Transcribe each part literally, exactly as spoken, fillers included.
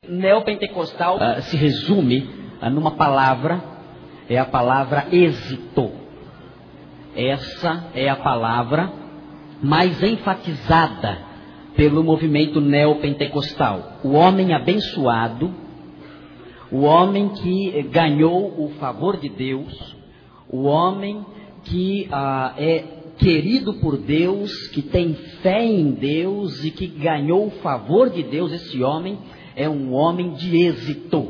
Neopentecostal uh, se resume uh, numa palavra, é a palavra êxito. Essa é a palavra mais enfatizada pelo movimento neopentecostal. O homem abençoado, o homem que ganhou o favor de Deus, o homem que uh, é querido por Deus, que tem fé em Deus e que ganhou o favor de Deus, esse homem é um homem de êxito.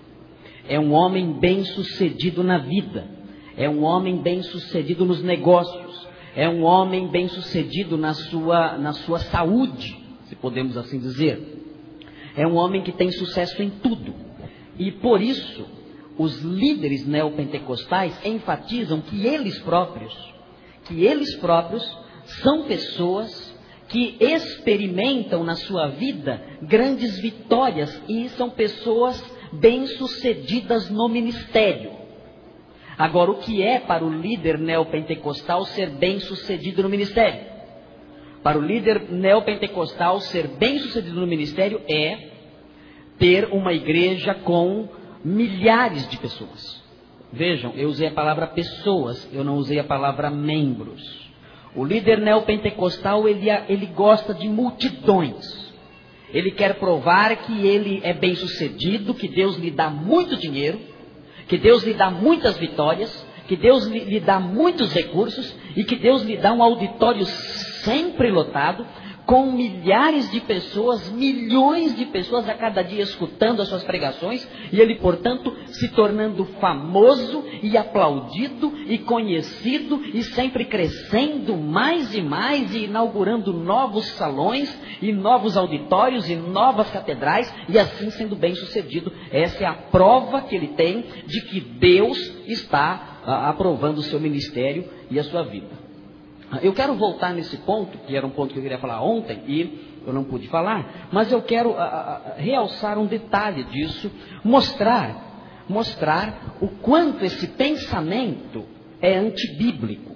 É um homem bem-sucedido na vida. É um homem bem-sucedido nos negócios. É um homem bem-sucedido na sua, na sua saúde, se podemos assim dizer. É um homem que tem sucesso em tudo. E por isso, os líderes neopentecostais enfatizam que eles próprios, que eles próprios são pessoas que experimentam na sua vida grandes vitórias e são pessoas bem-sucedidas no ministério. Agora, o que é para o líder neopentecostal ser bem-sucedido no ministério? Para o líder neopentecostal ser bem-sucedido no ministério é ter uma igreja com milhares de pessoas. Vejam, eu usei a palavra pessoas, eu não usei a palavra membros. O líder neopentecostal, ele, ele gosta de multidões. Ele quer provar que ele é bem-sucedido, que Deus lhe dá muito dinheiro, que Deus lhe dá muitas vitórias, que Deus lhe, lhe dá muitos recursos e que Deus lhe dá um auditório sempre lotado, com milhares de pessoas, milhões de pessoas a cada dia escutando as suas pregações, e ele, portanto, se tornando famoso e aplaudido e conhecido e sempre crescendo mais e mais e inaugurando novos salões e novos auditórios e novas catedrais e assim sendo bem sucedido. Essa é a prova que ele tem de que Deus está ah, aprovando o seu ministério e a sua vida. Eu quero voltar nesse ponto, que era um ponto que eu queria falar ontem e eu não pude falar, mas eu quero a, a, realçar um detalhe disso, mostrar, mostrar o quanto esse pensamento é antibíblico.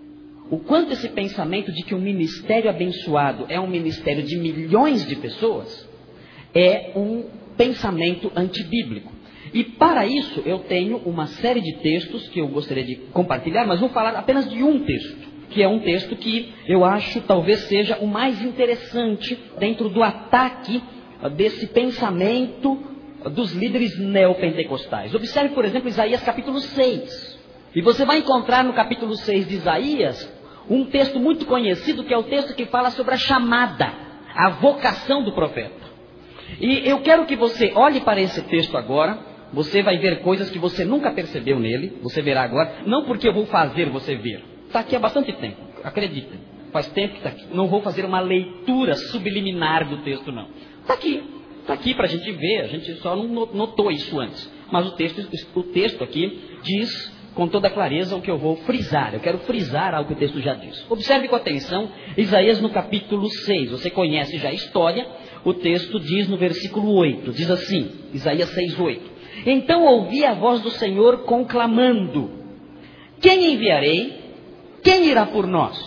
O quanto esse pensamento de que um ministério abençoado é um ministério de milhões de pessoas é um pensamento antibíblico. E para isso eu tenho uma série de textos que eu gostaria de compartilhar, mas vou falar apenas de um texto, que é um texto que eu acho talvez seja o mais interessante dentro do ataque desse pensamento dos líderes neopentecostais. Observe, por exemplo, Isaías capítulo seis. E você vai encontrar no capítulo seis de Isaías um texto muito conhecido, que é o texto que fala sobre a chamada, a vocação do profeta. E eu quero que você olhe para esse texto agora. Você vai ver coisas que você nunca percebeu nele. Você verá agora, não porque eu vou fazer você ver. Está aqui há bastante tempo, acreditem. Faz tempo que está aqui. Não vou fazer uma leitura subliminar do texto, não. Está aqui, está aqui para a gente ver. A gente só não notou isso antes. Mas o texto, o texto aqui diz com toda clareza o que eu vou frisar. Eu quero frisar algo que o texto já diz. Observe com atenção Isaías no capítulo seis. Você conhece já a história. O texto diz no versículo oito. Diz assim, Isaías seis, oito. Então ouvi a voz do Senhor conclamando: quem enviarei? Quem irá por nós?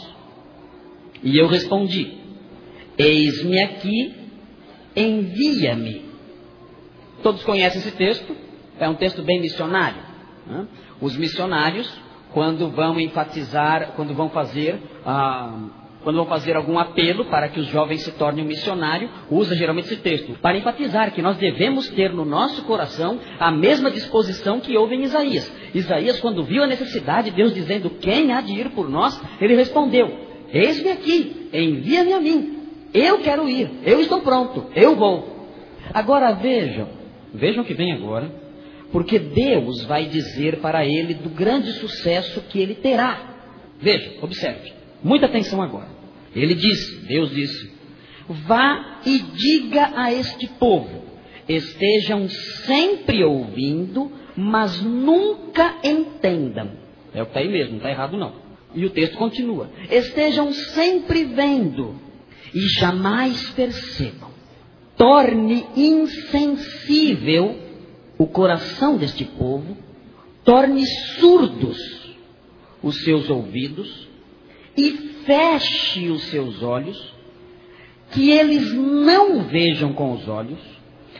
E eu respondi: eis-me aqui, envia-me. Todos conhecem esse texto? É um texto bem missionário. Né? Os missionários, quando vão enfatizar, quando vão fazer, ah, quando vão fazer algum apelo para que os jovens se tornem um missionário, usa geralmente esse texto, para enfatizar que nós devemos ter no nosso coração a mesma disposição que houve em Isaías. Isaías, quando viu a necessidade de Deus dizendo: quem há de ir por nós? Ele respondeu: eis-me aqui, envia-me a mim. Eu quero ir, eu estou pronto, eu vou. Agora vejam, vejam o que vem agora, porque Deus vai dizer para ele do grande sucesso que ele terá. Veja, observe, muita atenção agora. Ele disse, Deus disse: vá e diga a este povo, estejam sempre ouvindo, mas nunca entendam. É o que está aí mesmo, não está errado não. E o texto continua: estejam sempre vendo e jamais percebam. Torne insensível o coração deste povo, torne surdos os seus ouvidos e feche os seus olhos, que eles não vejam com os olhos,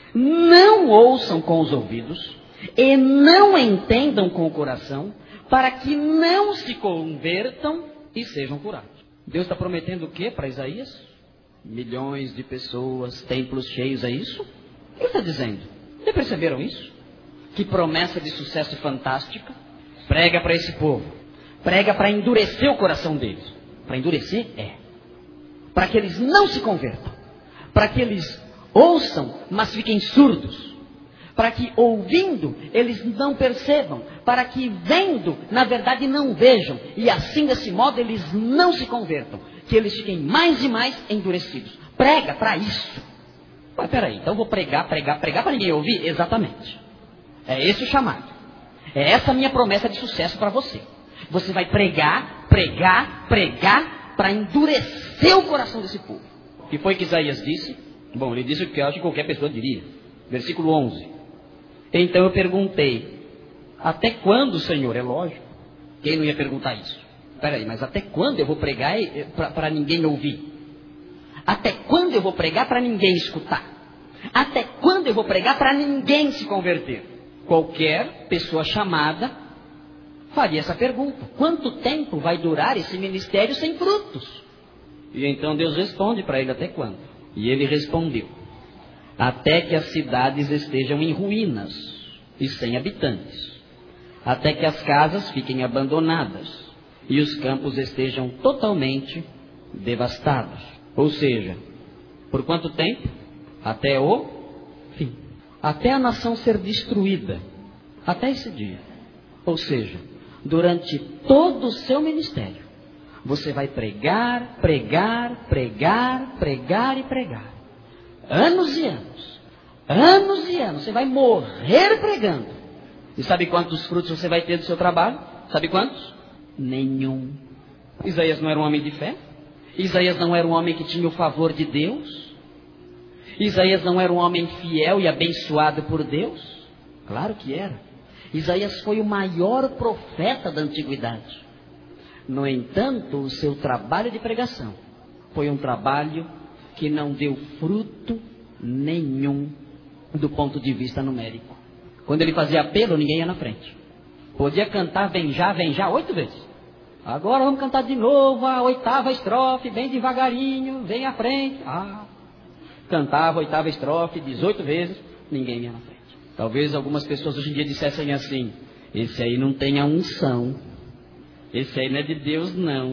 não ouçam com os ouvidos e não entendam com o coração, para que não se convertam e sejam curados. Deus está prometendo o que para Isaías? Milhões de pessoas, templos cheios, é isso? O que ele está dizendo? Vocês perceberam isso? Que promessa de sucesso fantástica. Prega para esse povo. Prega para endurecer o coração deles. Para endurecer? É. Para que eles não se convertam. Para que eles ouçam, mas fiquem surdos. Para que ouvindo, eles não percebam. Para que vendo, na verdade não vejam. E assim, desse modo, eles não se convertam. Que eles fiquem mais e mais endurecidos. Prega para isso. Mas peraí, então eu vou pregar, pregar, pregar para ninguém ouvir? Exatamente. É esse o chamado. É essa a minha promessa de sucesso para você. Você vai pregar, pregar, pregar para endurecer o coração desse povo. O que foi que Isaías disse? Bom, ele disse o que eu acho que qualquer pessoa diria. Versículo onze. Então eu perguntei, até quando, Senhor? É lógico. Quem não ia perguntar isso? Peraí, mas até quando eu vou pregar para ninguém ouvir? Até quando eu vou pregar para ninguém escutar? Até quando eu vou pregar para ninguém se converter? Qualquer pessoa chamada faria essa pergunta. Quanto tempo vai durar esse ministério sem frutos? E então Deus responde para ele, até quando? E ele respondeu, até que as cidades estejam em ruínas e sem habitantes. Até que as casas fiquem abandonadas e os campos estejam totalmente devastados. Ou seja, por quanto tempo? Até o fim. Até a nação ser destruída. Até esse dia. Ou seja, durante todo o seu ministério, você vai pregar, pregar, pregar, pregar e pregar. Anos e anos. Anos e anos. Você vai morrer pregando. E sabe quantos frutos você vai ter do seu trabalho? Sabe quantos? Nenhum. Isaías não era um homem de fé? Isaías não era um homem que tinha o favor de Deus? Isaías não era um homem fiel e abençoado por Deus? Claro que era. Isaías foi o maior profeta da antiguidade. No entanto, o seu trabalho de pregação foi um trabalho que não deu fruto nenhum do ponto de vista numérico. Quando ele fazia apelo, ninguém ia na frente. Podia cantar vem já, vem já, oito vezes. Agora vamos cantar de novo a oitava estrofe, bem devagarinho, vem à frente. Ah, cantava a oitava estrofe dezoito vezes, ninguém ia na frente. Talvez algumas pessoas hoje em dia dissessem assim, esse aí não tem a unção, esse aí não é de Deus não.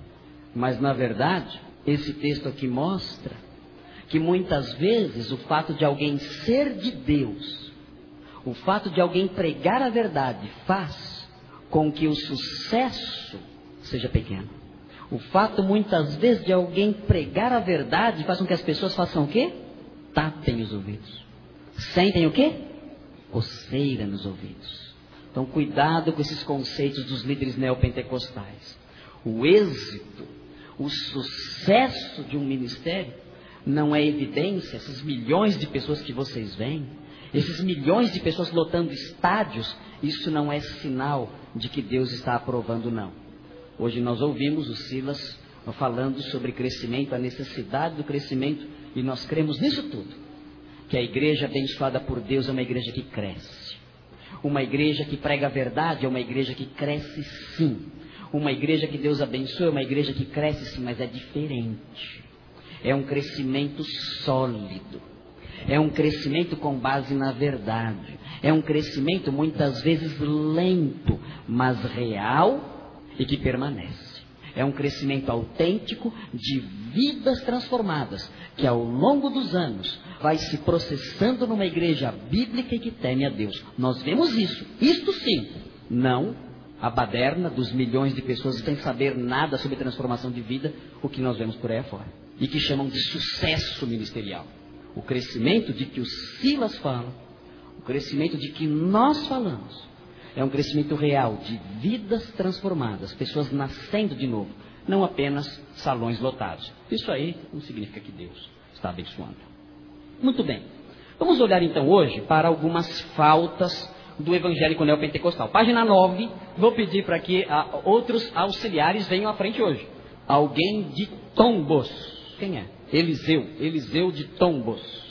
Mas na verdade, esse texto aqui mostra que muitas vezes o fato de alguém ser de Deus, o fato de alguém pregar a verdade faz com que o sucesso seja pequeno. O fato muitas vezes de alguém pregar a verdade faz com que as pessoas façam o quê? Tapem os ouvidos. Sentem o quê? Coceira nos ouvidos. Então cuidado com esses conceitos dos líderes neopentecostais. O êxito, o sucesso de um ministério não é evidência, esses milhões de pessoas que vocês veem, esses milhões de pessoas lotando estádios, isso não é sinal de que Deus está aprovando, não. Hoje nós ouvimos o Silas falando sobre crescimento, a necessidade do crescimento, e nós cremos nisso tudo. Que a igreja abençoada por Deus é uma igreja que cresce. Uma igreja que prega a verdade é uma igreja que cresce sim. Uma igreja que Deus abençoa é uma igreja que cresce sim, mas é diferente. É um crescimento sólido. É um crescimento com base na verdade. É um crescimento muitas vezes lento, mas real e que permanece. É um crescimento autêntico de vidas transformadas, que ao longo dos anos vai se processando numa igreja bíblica e que teme a Deus. Nós vemos isso, isto sim, não a baderna dos milhões de pessoas sem saber nada sobre transformação de vida, o que nós vemos por aí afora, e que chamam de sucesso ministerial. O crescimento de que o Silas fala, o crescimento de que nós falamos, é um crescimento real de vidas transformadas, pessoas nascendo de novo, não apenas salões lotados. Isso aí não significa que Deus está abençoando. Muito bem, vamos olhar então hoje para algumas faltas do evangélico neopentecostal. Página nove, vou pedir para que ah, outros auxiliares venham à frente hoje. Alguém de Tombos. Quem é? Eliseu, Eliseu de Tombos.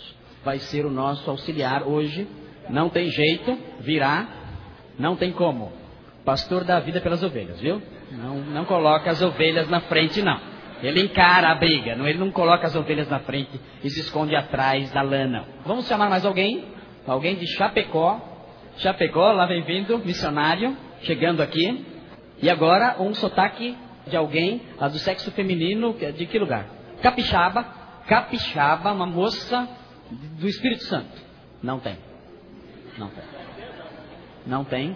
vai ser o nosso auxiliar hoje. Não tem jeito, virá, não tem como. Pastor dá a vida pelas ovelhas, viu? Não, não coloca as ovelhas na frente, não. Ele encara a briga, não, ele não coloca as ovelhas na frente e se esconde atrás da lã, não. Vamos chamar mais alguém? Alguém de Chapecó. Chapecó, lá vem vindo, missionário, chegando aqui. E agora um sotaque de alguém ah, do sexo feminino, de que lugar? Capixaba. Capixaba, uma moça do Espírito Santo. Não tem. Não tem. Não tem.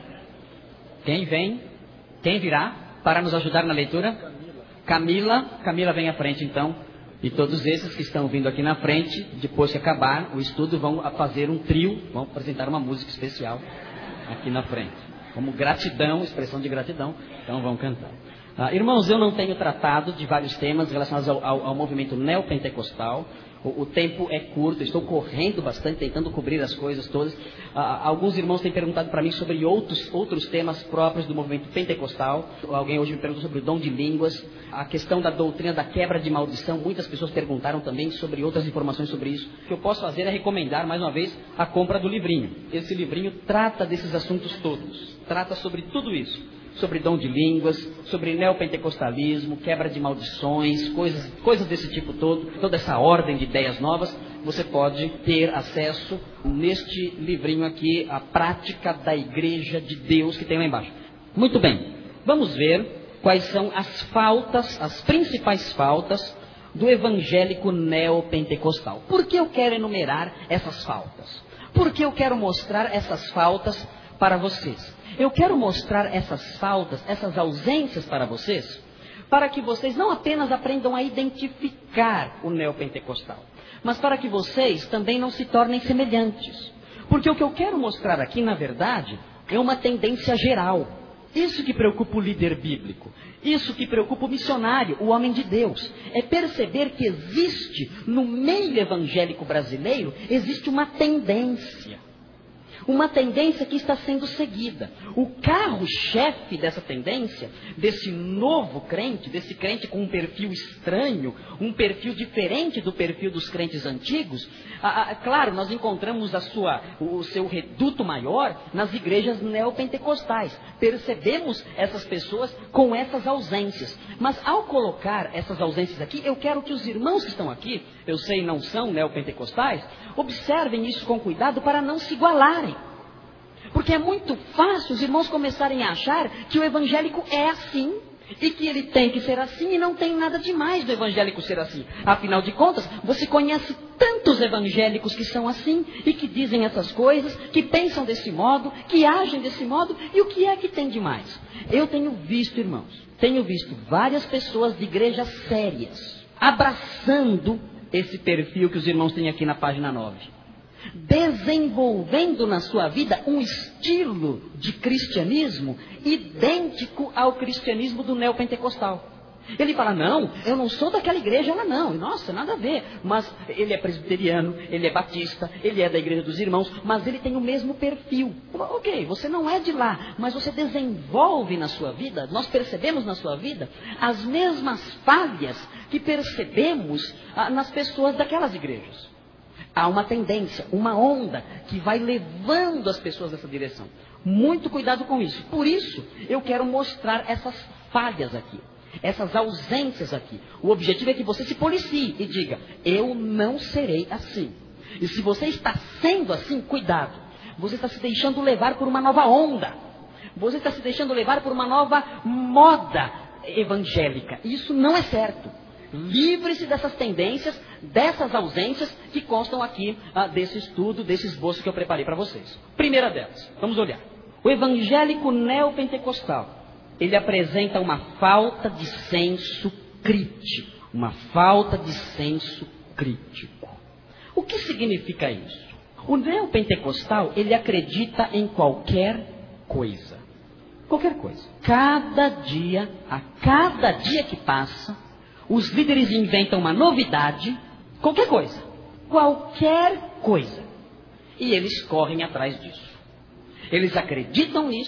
Quem vem? Quem virá para nos ajudar na leitura? Camila. Camila vem à frente então. E todos esses que estão vindo aqui na frente, depois que acabar o estudo, vão fazer um trio, vão apresentar uma música especial aqui na frente. Como gratidão, expressão de gratidão, então vão cantar. Ah, irmãos, eu não tenho tratado de vários temas relacionados ao, ao, ao movimento neopentecostal. O, o tempo é curto, estou correndo bastante, tentando cobrir as coisas todas. Ah, alguns irmãos têm perguntado para mim sobre outros, outros temas próprios do movimento pentecostal. Alguém hoje me perguntou sobre o dom de línguas, a questão da doutrina da quebra de maldição. Muitas pessoas perguntaram também sobre outras informações sobre isso. O que eu posso fazer é recomendar, mais uma vez, a compra do livrinho. Esse livrinho trata desses assuntos todos, trata sobre tudo isso. Sobre dom de línguas, sobre neopentecostalismo, quebra de maldições, coisas, coisas desse tipo todo, toda essa ordem de ideias novas, você pode ter acesso neste livrinho aqui, a prática da Igreja de Deus que tem lá embaixo. Muito bem, vamos ver quais são as faltas, as principais faltas do evangélico neopentecostal. Por que eu quero enumerar essas faltas? Por que eu quero mostrar essas faltas para vocês? Eu quero mostrar essas faltas, essas ausências para vocês, para que vocês não apenas aprendam a identificar o neopentecostal, mas para que vocês também não se tornem semelhantes. Porque o que eu quero mostrar aqui, na verdade, é uma tendência geral. Isso que preocupa o líder bíblico, isso que preocupa o missionário, o homem de Deus, é perceber que existe, no meio evangélico brasileiro, existe uma tendência. Uma tendência que está sendo seguida. O carro-chefe dessa tendência, desse novo crente, desse crente com um perfil estranho, um perfil diferente do perfil dos crentes antigos, ah, ah, claro, nós encontramos a sua, o seu reduto maior nas igrejas neopentecostais. Percebemos essas pessoas com essas ausências. Mas ao colocar essas ausências aqui, eu quero que os irmãos que estão aqui, eu sei não são neopentecostais, observem isso com cuidado para não se igualarem. Porque é muito fácil os irmãos começarem a achar que o evangélico é assim, e que ele tem que ser assim, e não tem nada demais do evangélico ser assim. Afinal de contas, você conhece tantos evangélicos que são assim, e que dizem essas coisas, que pensam desse modo, que agem desse modo, e o que é que tem demais? Eu tenho visto, irmãos, tenho visto várias pessoas de igrejas sérias, abraçando esse perfil que os irmãos têm aqui na página nove. Desenvolvendo na sua vida um estilo de cristianismo idêntico ao cristianismo do neopentecostal. Ele fala, não, eu não sou daquela igreja, ela não, nossa, nada a ver. Mas ele é presbiteriano, ele é batista, ele é da igreja dos irmãos, mas ele tem o mesmo perfil. Ok, você não é de lá, mas você desenvolve na sua vida, nós percebemos na sua vida as mesmas falhas que percebemos ah, nas pessoas daquelas igrejas. Há uma tendência, uma onda que vai levando as pessoas nessa direção. Muito cuidado com isso. Por isso, eu quero mostrar essas falhas aqui, essas ausências aqui. O objetivo é que você se policie e diga, eu não serei assim. E se você está sendo assim, cuidado. Você está se deixando levar por uma nova onda. Você está se deixando levar por uma nova moda evangélica. Isso não é certo. Livre-se dessas tendências, dessas ausências que constam aqui ah, desse estudo, desse esboço que eu preparei para vocês. Primeira delas, vamos olhar. O evangélico neopentecostal, ele apresenta uma falta de senso crítico. Uma falta de senso crítico. O que significa isso? O neopentecostal, ele acredita em qualquer coisa. Qualquer coisa. Cada dia, a cada dia que passa, os líderes inventam uma novidade, qualquer coisa, qualquer coisa, e eles correm atrás disso. Eles acreditam nisso,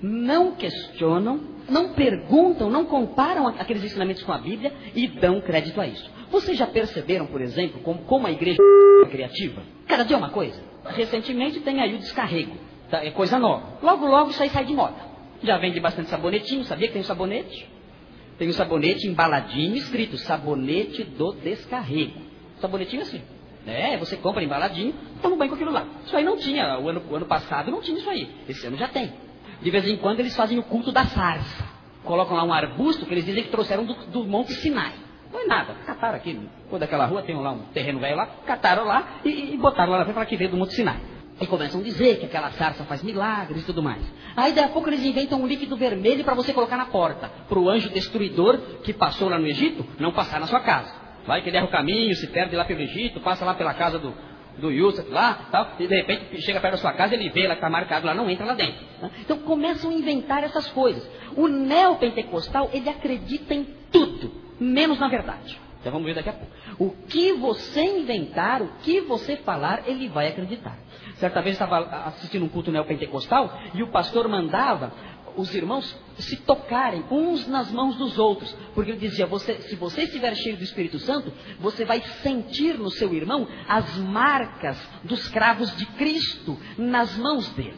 não questionam, não perguntam, não comparam aqueles ensinamentos com a Bíblia e dão crédito a isso. Vocês já perceberam, por exemplo, como, como a igreja é criativa? Cada dia é uma coisa. Recentemente tem aí o descarrego, tá? É coisa nova. Logo, logo isso aí sai de moda. Já vende bastante sabonetinho, sabia que tem um sabonete? Tem um sabonete embaladinho escrito sabonete do descarrego. Sabonetinho assim. É, você compra embaladinho, toma banho com aquilo lá. Isso aí não tinha, o ano, o ano passado não tinha isso aí. Esse ano já tem. De vez em quando eles fazem o culto da sarça. Colocam lá um arbusto que eles dizem que trouxeram do, do Monte Sinai. Não é nada. Cataram aqui, por daquela rua, tem lá um terreno velho lá, cataram lá e, e botaram lá na frente para que veio do Monte Sinai. E começam a dizer que aquela sarça faz milagres e tudo mais. Aí daí a pouco eles inventam um líquido vermelho para você colocar na porta. Para o anjo destruidor que passou lá no Egito não passar na sua casa. Vai que ele erra o caminho, se perde lá pelo Egito, passa lá pela casa do, do Yusuf lá, tal, e de repente chega perto da sua casa, ele vê lá que está marcado lá, não entra lá dentro. Né? Então começam a inventar essas coisas. O neopentecostal, ele acredita em tudo, menos na verdade. Já vamos ver daqui a pouco. O que você inventar, o que você falar, ele vai acreditar. Certa vez eu estava assistindo um culto neopentecostal e o pastor mandava os irmãos se tocarem uns nas mãos dos outros, porque ele dizia, você, se você estiver cheio do Espírito Santo, você vai sentir no seu irmão as marcas dos cravos de Cristo nas mãos dele.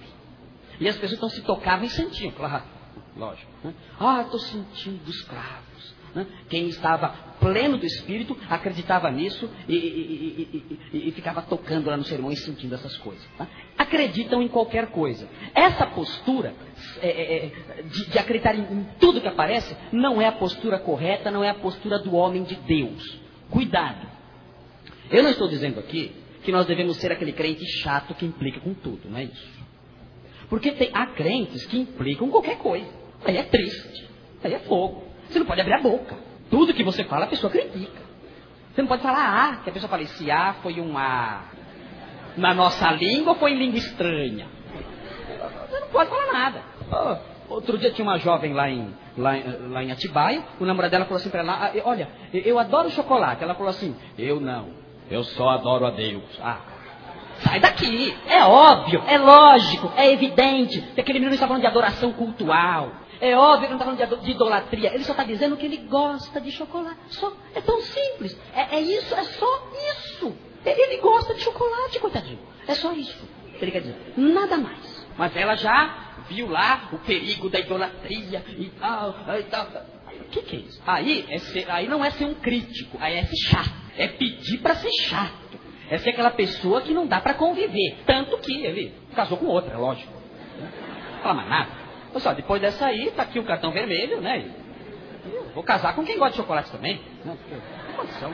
E as pessoas então se tocavam e sentiam, claro, lógico, né? Ah, estou sentindo os cravos, né? Quem estava pleno do Espírito acreditava nisso e, e, e, e, e ficava tocando lá no seu irmão e sentindo essas coisas, tá? Acreditam em qualquer coisa. Essa postura é, é, de, de acreditar em, em tudo que aparece não é a postura correta, não é a postura do homem de Deus. Cuidado. Eu não estou dizendo aqui que nós devemos ser aquele crente chato que implica com tudo, não é isso? Porque tem, há crentes que implicam qualquer coisa. Aí é triste, aí é fogo. Você não pode abrir a boca. Tudo que você fala, a pessoa critica. Você não pode falar A, que a pessoa fala, esse A foi um A na nossa língua ou foi em língua estranha? Você não pode falar nada. Oh, outro dia tinha uma jovem lá em, lá, lá em Atibaia, o namorado dela falou assim para ela, olha, eu adoro chocolate. Ela falou assim, eu não, eu só adoro a Deus. Ah, sai daqui. É óbvio, é lógico, é evidente que aquele menino está falando de adoração cultural. É óbvio que não está falando de idolatria. Ele só está dizendo que ele gosta de chocolate. Só, é tão simples. É, é isso, é só isso. Ele gosta de chocolate, coitadinho. É só isso que ele quer dizer. Nada mais. Mas ela já viu lá o perigo da idolatria e tal. E tal. O que, que é isso? Aí, é ser, aí não é ser um crítico. Aí é ser chato. É pedir para ser chato. É ser aquela pessoa que não dá para conviver. Tanto que ele casou com outra, lógico. Não fala mais nada. Pessoal, depois dessa aí, tá aqui o cartão vermelho, né? Eu vou casar com quem gosta de chocolate também. Não tem condição.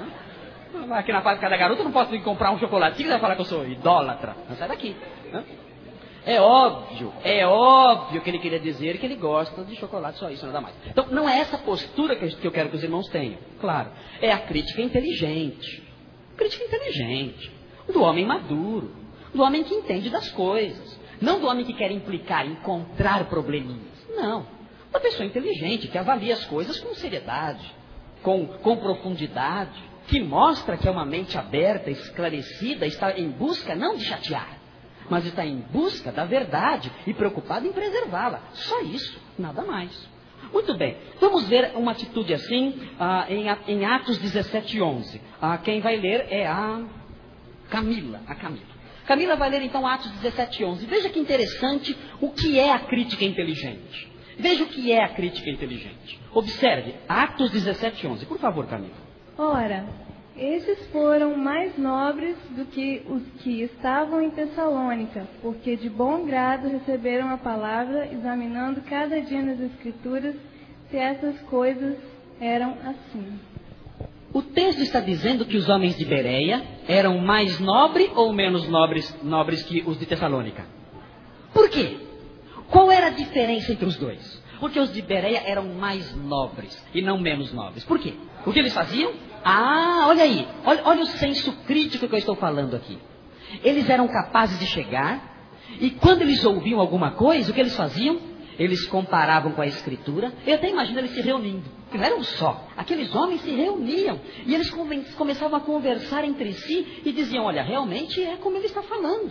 Né? Aqui na fábrica da garota eu não posso ir comprar um chocolate. Quem vai falar que eu sou idólatra? Não, sai daqui. Né? É óbvio, é óbvio que ele queria dizer que ele gosta de chocolate, só isso, nada mais. Então, não é essa postura que eu quero que os irmãos tenham. Claro, é a crítica inteligente. Crítica inteligente. Do homem maduro. Do homem que entende das coisas. Não do homem que quer implicar, encontrar probleminhas. Não. Uma pessoa inteligente, que avalia as coisas com seriedade, com, com profundidade, que mostra que é uma mente aberta, esclarecida, está em busca não de chatear, mas está em busca da verdade e preocupada em preservá-la. Só isso, nada mais. Muito bem, vamos ver uma atitude assim ah, em, em Atos dezessete, onze. Ah, quem vai ler é a Camila, a Camila. Camila vai ler então Atos dezessete, onze. Veja que interessante o que é a crítica inteligente. Veja o que é a crítica inteligente. Observe, Atos dezessete, onze. Por favor, Camila. Ora, estes foram mais nobres do que os que estavam em Tessalônica, porque de bom grado receberam a palavra, examinando cada dia nas Escrituras se essas coisas eram assim. O texto está dizendo que os homens de Bereia eram mais nobres ou menos nobres, nobres que os de Tessalônica? Por quê? Qual era a diferença entre os dois? Porque os de Bereia eram mais nobres e não menos nobres. Por quê? O que eles faziam? Ah, olha aí. Olha, olha o senso crítico que eu estou falando aqui. Eles eram capazes de chegar e quando eles ouviam alguma coisa, o que eles faziam? Eles comparavam com a Escritura. Eu até imagino eles se reunindo. Não eram só. Aqueles homens se reuniam. E eles come- começavam a conversar entre si e diziam, olha, realmente é como ele está falando.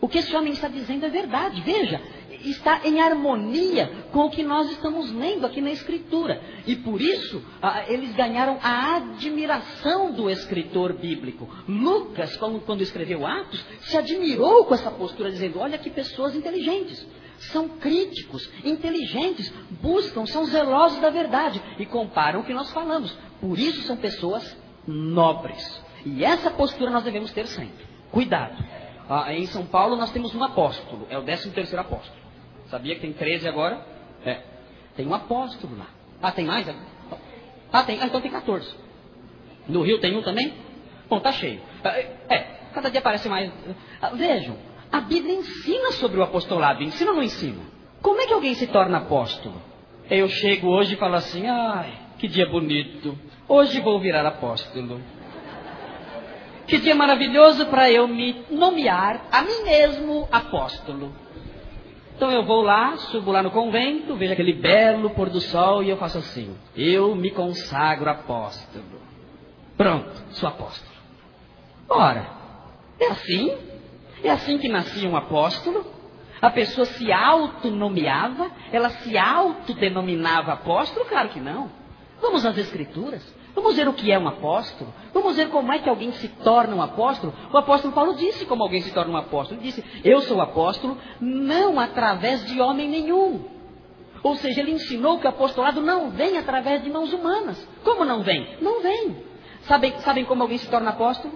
O que esse homem está dizendo é verdade. Veja, está em harmonia com o que nós estamos lendo aqui na Escritura. E por isso, ah, eles ganharam a admiração do escritor bíblico. Lucas, quando, quando escreveu Atos, se admirou com essa postura, dizendo, olha que pessoas inteligentes. São críticos, inteligentes, buscam, são zelosos da verdade. E comparam o que nós falamos. Por isso são pessoas nobres. E essa postura nós devemos ter sempre. Cuidado. Ah, em São Paulo nós temos um apóstolo. É o décimo terceiro apóstolo. Sabia que tem treze agora? É. Tem um apóstolo lá. Ah, tem mais? Ah, tem. Ah, então tem quatorze. No Rio tem um também? Bom, tá cheio. É, cada dia aparece mais. Ah, vejam, a Bíblia ensina sobre o apostolado. Ensina ou não ensina? Como é que alguém se torna apóstolo? Eu chego hoje e falo assim, ai, que dia bonito. Hoje vou virar apóstolo. Que dia maravilhoso para eu me nomear a mim mesmo apóstolo. Então eu vou lá, subo lá no convento, vejo aquele belo pôr do sol e eu faço assim. Eu me consagro apóstolo. Pronto, sou apóstolo. Ora, é assim? É assim que nascia um apóstolo? A pessoa se autonomeava? Ela se autodenominava apóstolo? Claro que não. Vamos às Escrituras. Vamos ver o que é um apóstolo. Vamos ver como é que alguém se torna um apóstolo. O apóstolo Paulo disse como alguém se torna um apóstolo. Ele disse, eu sou apóstolo não através de homem nenhum. Ou seja, ele ensinou que o apostolado não vem através de mãos humanas. Como não vem? Não vem. Sabem, sabem como alguém se torna apóstolo?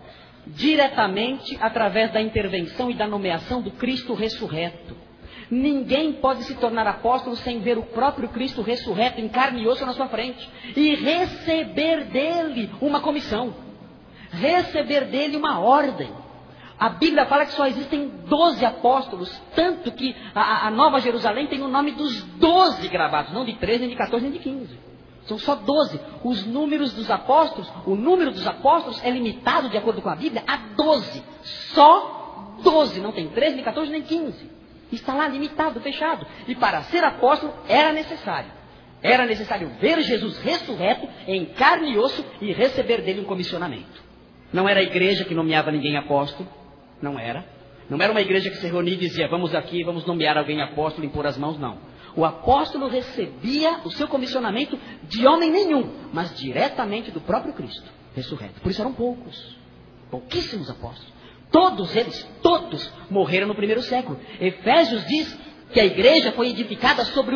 Diretamente através da intervenção e da nomeação do Cristo ressurreto. Ninguém pode se tornar apóstolo sem ver o próprio Cristo ressurreto em carne e osso na sua frente. E receber dele uma comissão. Receber dele uma ordem. A Bíblia fala que só existem doze apóstolos. Tanto que a, a Nova Jerusalém tem o nome dos doze gravados. Não de treze, nem de quatorze, nem de quinze. São só doze. Os números dos apóstolos, o número dos apóstolos é limitado, de acordo com a Bíblia, a doze. Só doze. Não tem treze, nem quatorze, nem quinze. Está lá limitado, fechado. E para ser apóstolo era necessário. Era necessário ver Jesus ressurreto em carne e osso e receber dele um comissionamento. Não era a igreja que nomeava ninguém apóstolo. Não era. Não era uma igreja que se reunia e dizia, vamos aqui, vamos nomear alguém apóstolo e impor as mãos, não. O apóstolo recebia o seu comissionamento de homem nenhum, mas diretamente do próprio Cristo ressurreto. Por isso eram poucos. Pouquíssimos apóstolos. Todos eles, todos, morreram no primeiro século. Efésios diz que a igreja foi edificada sobre o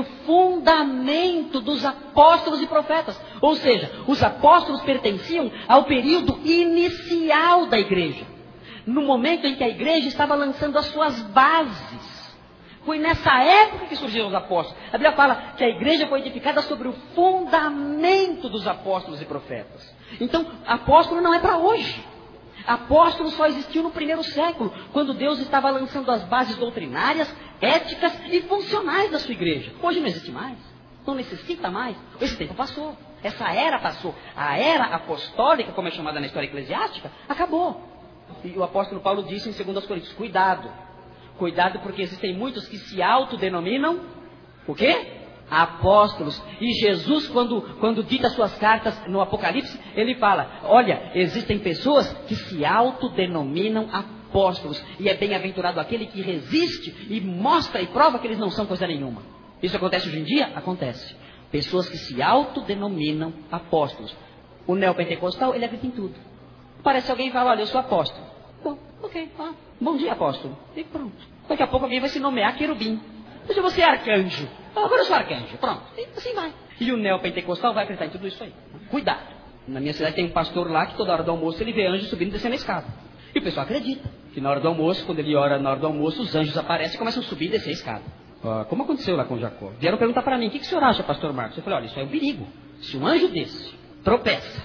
fundamento dos apóstolos e profetas. Ou seja, os apóstolos pertenciam ao período inicial da igreja. No momento em que a igreja estava lançando as suas bases. Foi nessa época que surgiram os apóstolos. A Bíblia fala que a igreja foi edificada sobre o fundamento dos apóstolos e profetas. Então, apóstolo não é para hoje. Apóstolo só existiu no primeiro século, quando Deus estava lançando as bases doutrinárias, éticas e funcionais da sua igreja. Hoje não existe mais, não necessita mais. Esse tempo passou, essa era passou. A era apostólica, como é chamada na história eclesiástica, acabou. E o apóstolo Paulo disse em dois Coríntios, cuidado, cuidado porque existem muitos que se autodenominam, o quê? Apóstolos. E Jesus, quando, quando dita suas cartas no Apocalipse, ele fala, olha, existem pessoas que se autodenominam apóstolos. E é bem-aventurado aquele que resiste e mostra e prova que eles não são coisa nenhuma. Isso acontece hoje em dia? Acontece. Pessoas que se autodenominam apóstolos. O neopentecostal, ele acredita em tudo. Parece alguém fala, olha, eu sou apóstolo. Bom, ok, ah, bom dia, apóstolo. E pronto. Daqui a pouco alguém vai se nomear querubim. Mas você é arcanjo. Agora eu sou arcanjo. Pronto. E assim vai. E o neopentecostal vai acreditar em tudo isso aí. Cuidado. Na minha cidade tem um pastor lá que toda hora do almoço ele vê anjos subindo e descendo a escada. E o pessoal acredita que na hora do almoço, quando ele ora na hora do almoço, os anjos aparecem e começam a subir e descer a escada. Ah, como aconteceu lá com Jacó? Vieram perguntar para mim, o que, que o senhor acha, pastor Marcos? Eu falei, olha, isso é um perigo. Se um anjo desse tropeça,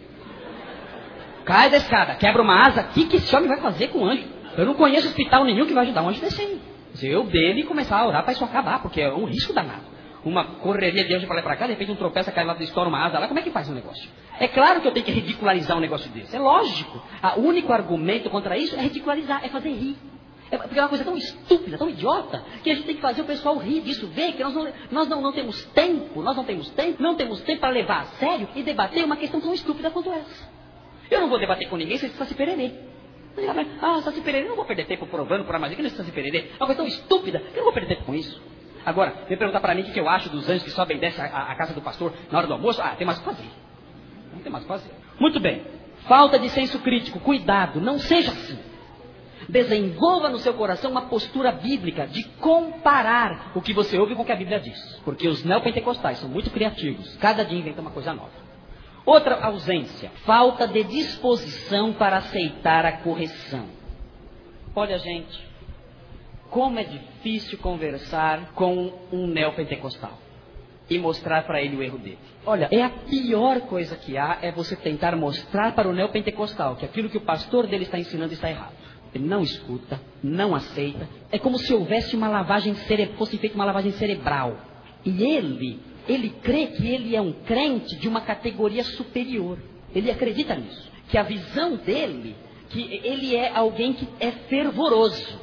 cai da escada, quebra uma asa, o que, que esse homem vai fazer com o anjo? Eu não conheço hospital nenhum que vai ajudar um anjo descendo. Eu dele e começar a orar para isso acabar, porque é um risco danado. Uma correria de anjo para lá e para cá, de repente um tropeça, cai lá, estoura uma asa lá, como é que faz um negócio? É claro que eu tenho que ridicularizar um negócio desse, é lógico. O único argumento contra isso é ridicularizar, é fazer rir. É porque é uma coisa tão estúpida, tão idiota, que a gente tem que fazer o pessoal rir disso, ver que nós não, nós não, não temos tempo, nós não temos tempo, não temos tempo para levar a sério e debater uma questão tão estúpida quanto essa. Eu não vou debater com ninguém se ele precisa se pererê. Ah, Saci Pererê, não vou perder tempo provando para a magia que não é Saci Pererê. Uma coisa tão estúpida, que eu não vou perder tempo com isso. Agora, me perguntar para mim o que eu acho dos anjos que sobem e descem a, a casa do pastor na hora do almoço. Ah, tem mais o que fazer. Não tem mais o que fazer. Muito bem. Falta de senso crítico. Cuidado, não seja assim. Desenvolva no seu coração uma postura bíblica de comparar o que você ouve com o que a Bíblia diz. Porque os neopentecostais são muito criativos. Cada dia inventa uma coisa nova. Outra ausência. Falta de disposição para aceitar a correção. Olha, gente. Como é difícil conversar com um neopentecostal e mostrar para ele o erro dele. Olha, é a pior coisa que há é você tentar mostrar para o neopentecostal que aquilo que o pastor dele está ensinando está errado. Ele não escuta, não aceita. É como se houvesse uma lavagem cere... fosse feita uma lavagem cerebral. E ele, ele crê que ele é um crente de uma categoria superior. Ele acredita nisso. Que a visão dele, que ele é alguém que é fervoroso.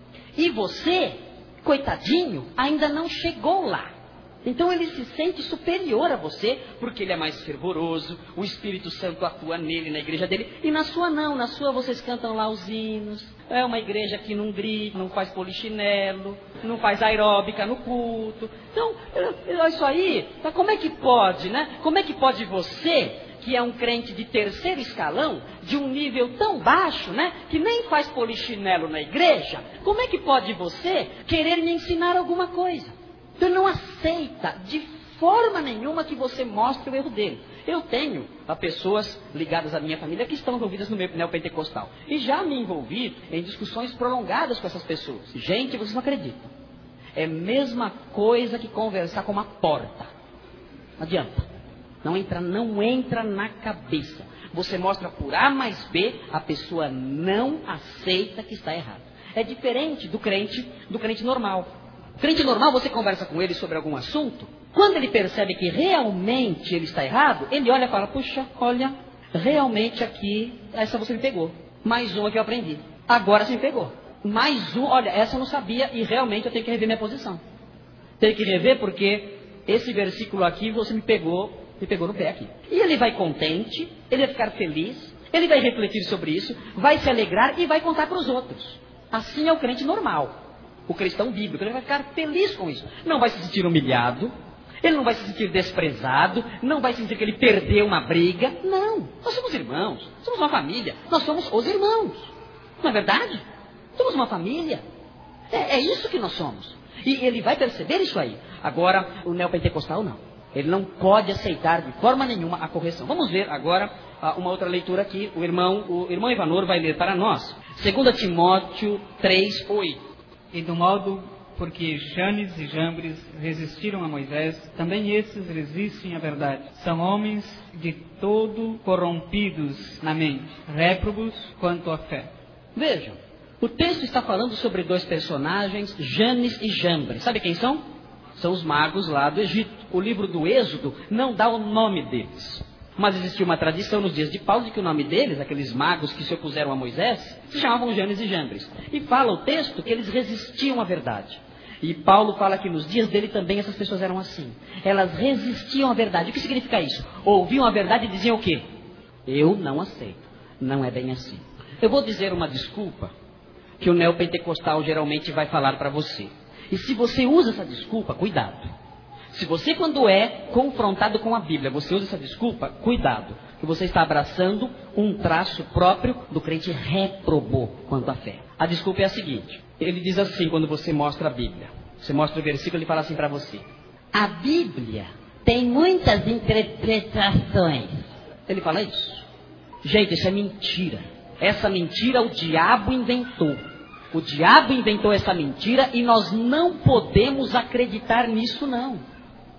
E você, coitadinho, ainda não chegou lá. Então ele se sente superior a você, porque ele é mais fervoroso, o Espírito Santo atua nele, na igreja dele, e na sua não, na sua vocês cantam lá os hinos, é uma igreja que não grita, não faz polichinelo, não faz aeróbica no culto. Então, isso aí, como é que pode, né? Como é que pode você, que é um crente de terceiro escalão, de um nível tão baixo, né, que nem faz polichinelo na igreja, como é que pode você querer me ensinar alguma coisa? Então não aceita de forma nenhuma que você mostre o erro dele. Eu tenho pessoas ligadas à minha família que estão envolvidas no meu neopentecostal. E já me envolvi em discussões prolongadas com essas pessoas. Gente, vocês não acreditam. É a mesma coisa que conversar com uma porta. Não adianta. Não entra, não entra na cabeça. Você mostra por A mais B, a pessoa não aceita que está errado. É diferente do crente, do crente normal. O crente normal, você conversa com ele sobre algum assunto, quando ele percebe que realmente ele está errado, ele olha e fala, puxa, olha, realmente aqui, essa você me pegou. Mais uma que eu aprendi. Agora você me pegou. Mais um, olha, essa eu não sabia e realmente eu tenho que rever minha posição. Tenho que rever porque esse versículo aqui você me pegou, me pegou no pé aqui. E ele vai contente, ele vai ficar feliz, ele vai refletir sobre isso, vai se alegrar e vai contar para os outros. Assim é o crente normal. O cristão bíblico, ele vai ficar feliz com isso. Não vai se sentir humilhado, ele não vai se sentir desprezado, não vai sentir que ele perdeu uma briga. Não, nós somos irmãos, somos uma família, nós somos os irmãos. Não é verdade? Somos uma família. É, é isso que nós somos. E ele vai perceber isso aí. Agora, o neopentecostal não. Ele não pode aceitar de forma nenhuma a correção. Vamos ver agora uh, uma outra leitura aqui. O irmão, o irmão Ivanor vai ler para nós. Segunda Timóteo três, oito. E do modo porque Janes e Jambres resistiram a Moisés, também esses resistem à verdade. São homens de todo corrompidos na mente, réprobos quanto à fé. Vejam, o texto está falando sobre dois personagens, Janes e Jambres. Sabe quem são? São os magos lá do Egito. O livro do Êxodo não dá o nome deles. Mas existia uma tradição nos dias de Paulo de que o nome deles, aqueles magos que se opuseram a Moisés, se chamavam Janes e Jambres. E fala o texto que eles resistiam à verdade. E Paulo fala que nos dias dele também essas pessoas eram assim. Elas resistiam à verdade. O que significa isso? Ouviam a verdade e diziam o quê? Eu não aceito. Não é bem assim. Eu vou dizer uma desculpa que o neopentecostal geralmente vai falar para você. E se você usa essa desculpa, cuidado. Se você, quando é confrontado com a Bíblia, você usa essa desculpa, cuidado. Que você está abraçando um traço próprio do crente réprobo quanto à fé. A desculpa é a seguinte. Ele diz assim quando você mostra a Bíblia. Você mostra o versículo e ele fala assim para você. A Bíblia tem muitas interpretações. Ele fala isso. Gente, isso é mentira. Essa mentira o diabo inventou. O diabo inventou essa mentira e nós não podemos acreditar nisso não.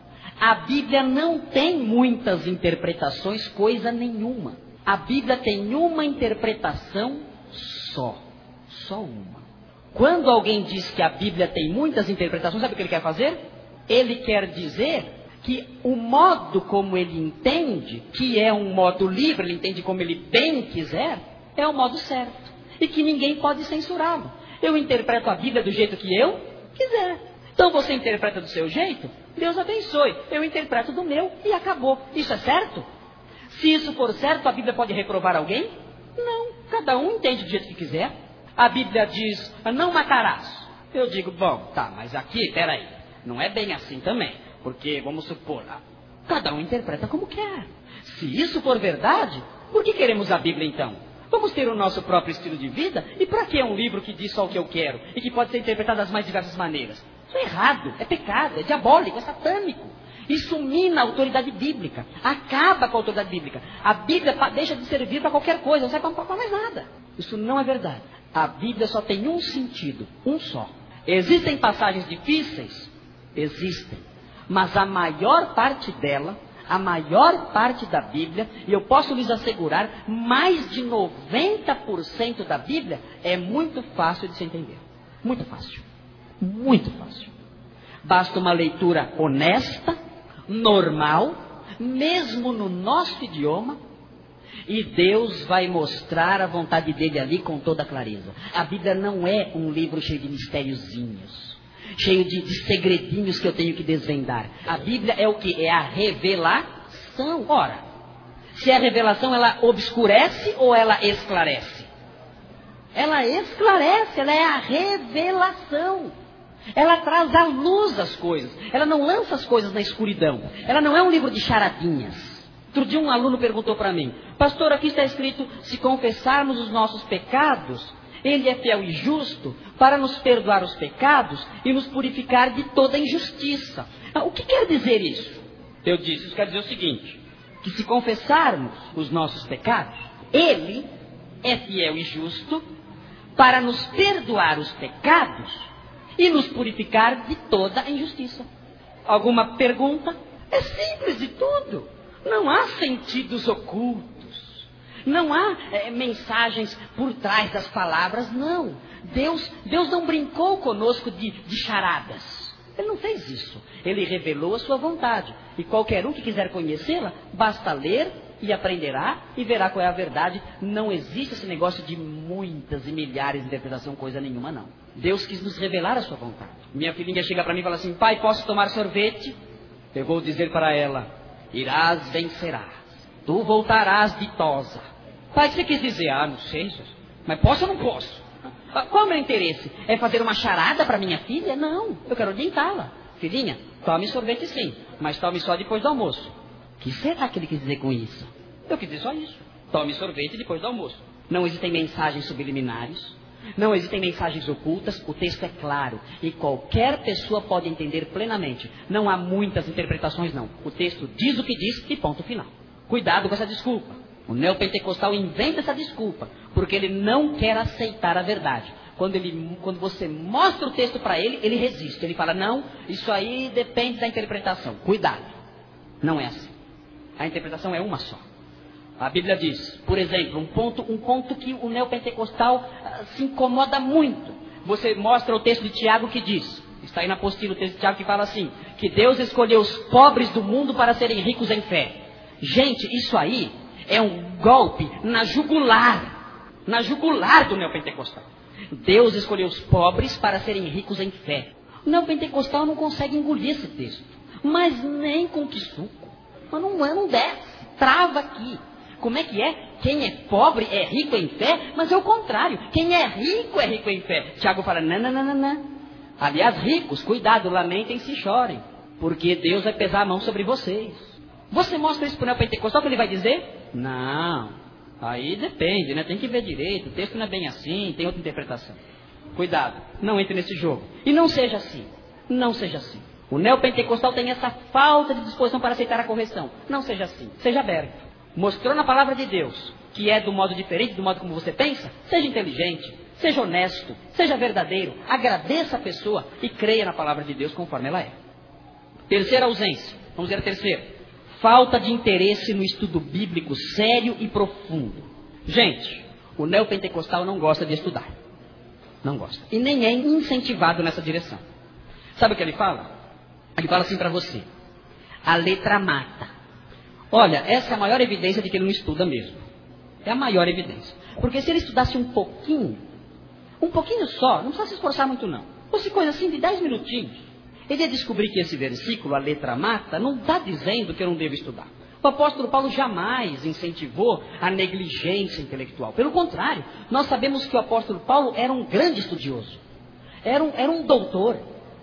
A Bíblia não tem muitas interpretações, coisa nenhuma. A Bíblia tem uma interpretação só. Só uma. Quando alguém diz que a Bíblia tem muitas interpretações, sabe o que ele quer fazer? Ele quer dizer que o modo como ele entende, que é um modo livre, ele entende como ele bem quiser, é o modo certo. E que ninguém pode censurá-lo. Eu interpreto a Bíblia do jeito que eu quiser. Então você interpreta do seu jeito, Deus abençoe. Eu interpreto do meu e acabou. Isso é certo? Se isso for certo, a Bíblia pode reprovar alguém? Não. Cada um entende do jeito que quiser. A Bíblia diz, não matarás. Eu digo, bom, tá, mas aqui, peraí, não é bem assim também. Porque, vamos supor, cada um interpreta como quer. Se isso for verdade, por que queremos a Bíblia então? Vamos ter o nosso próprio estilo de vida? E para que é um livro que diz só o que eu quero? E que pode ser interpretado das mais diversas maneiras? Isso é errado, é pecado, é diabólico, é satânico. Isso mina a autoridade bíblica. Acaba com a autoridade bíblica. A Bíblia deixa de servir para qualquer coisa, não serve para mais nada. Isso não é verdade. A Bíblia só tem um sentido, um só. Existem passagens difíceis? Existem. Mas a maior parte dela, a maior parte da Bíblia, e eu posso lhes assegurar, mais de noventa por cento da Bíblia é muito fácil de se entender. Muito fácil. Muito fácil. Basta uma leitura honesta, normal, mesmo no nosso idioma, e Deus vai mostrar a vontade dele ali com toda clareza. A Bíblia não é um livro cheio de mistériozinhos, cheio de, de segredinhos que eu tenho que desvendar. A Bíblia é o que? É a revelação. Ora, se é a revelação, ela obscurece ou ela esclarece? Ela esclarece, ela é a revelação. Ela traz à luz as coisas. Ela não lança as coisas na escuridão. Ela não é um livro de charadinhas. Outro dia um aluno perguntou para mim, pastor, aqui está escrito, se confessarmos os nossos pecados, Ele é fiel e justo para nos perdoar os pecados e nos purificar de toda injustiça. Ah, o que quer dizer isso? Eu disse, isso quer dizer o seguinte, que se confessarmos os nossos pecados, Ele é fiel e justo para nos perdoar os pecados e nos purificar de toda a injustiça. Alguma pergunta? É simples de tudo. Não há sentidos ocultos. Não há é, mensagens por trás das palavras, não. Deus, Deus não brincou conosco de, de charadas. Ele não fez isso. Ele revelou a sua vontade. E qualquer um que quiser conhecê-la, basta ler e aprenderá e verá qual é a verdade. Não existe esse negócio de muitas e milhares de interpretação, coisa nenhuma, não. Deus quis nos revelar a sua vontade. Minha filhinha chega para mim e fala assim, pai, posso tomar sorvete? Eu vou dizer para ela, irás, vencerás. Tu voltarás ditosa. Pai, o que você quis dizer? Ah, não sei, mas posso ou não posso? Ah, qual é o meu interesse? É fazer uma charada para minha filha? Não, eu quero orientá-la. Filhinha, tome sorvete sim, mas tome só depois do almoço. O que será que ele quis dizer com isso? Eu quis dizer só isso. Tome sorvete depois do almoço. Não existem mensagens subliminares. Não existem mensagens ocultas, o texto é claro e qualquer pessoa pode entender plenamente. Não há muitas interpretações, não. O texto diz o que diz e ponto final. Cuidado com essa desculpa. O neopentecostal inventa essa desculpa porque ele não quer aceitar a verdade. Quando, ele, quando você mostra o texto para ele, ele resiste. Ele fala, não, isso aí depende da interpretação. Cuidado. Não é assim. A interpretação é uma só. A Bíblia diz, por exemplo, um ponto, um ponto que o neopentecostal uh, se incomoda muito. Você mostra o texto de Tiago que diz, está aí na apostila o texto de Tiago que fala assim, que Deus escolheu os pobres do mundo para serem ricos em fé. Gente, isso aí é um golpe na jugular, na jugular do neopentecostal. Deus escolheu os pobres para serem ricos em fé. O neopentecostal não consegue engolir esse texto, mas nem com que suco. Mas não, não desce, trava aqui. Como é que é? Quem é pobre é rico em fé, mas é o contrário. Quem é rico é rico em fé. Tiago fala, não, não, não, não, não. Aliás, ricos, cuidado, lamentem-se e chorem, porque Deus vai pesar a mão sobre vocês. Você mostra isso para o neopentecostal, que ele vai dizer? Não, aí depende, né? Tem que ver direito, o texto não é bem assim, tem outra interpretação. Cuidado, não entre nesse jogo. E não seja assim, não seja assim. O neopentecostal tem essa falta de disposição para aceitar a correção. Não seja assim, seja aberto. Mostrou na palavra de Deus que é do modo diferente, do modo como você pensa, seja inteligente, seja honesto, seja verdadeiro, agradeça a pessoa e creia na palavra de Deus conforme ela é. Terceira ausência, vamos ver a terceira. Falta de interesse no estudo bíblico sério e profundo. Gente, o neopentecostal não gosta de estudar. Não gosta. E nem é incentivado nessa direção. Sabe o que ele fala? Ele fala assim para você, a letra mata. Olha, essa é a maior evidência de que ele não estuda mesmo. É a maior evidência. Porque se ele estudasse um pouquinho, um pouquinho só, não precisa se esforçar muito não. Fosse coisa assim de dez minutinhos, ele ia descobrir que esse versículo, a letra mata, não está dizendo que eu não devo estudar. O apóstolo Paulo jamais incentivou a negligência intelectual. Pelo contrário, nós sabemos que o apóstolo Paulo era um grande estudioso. Era um, era um doutor.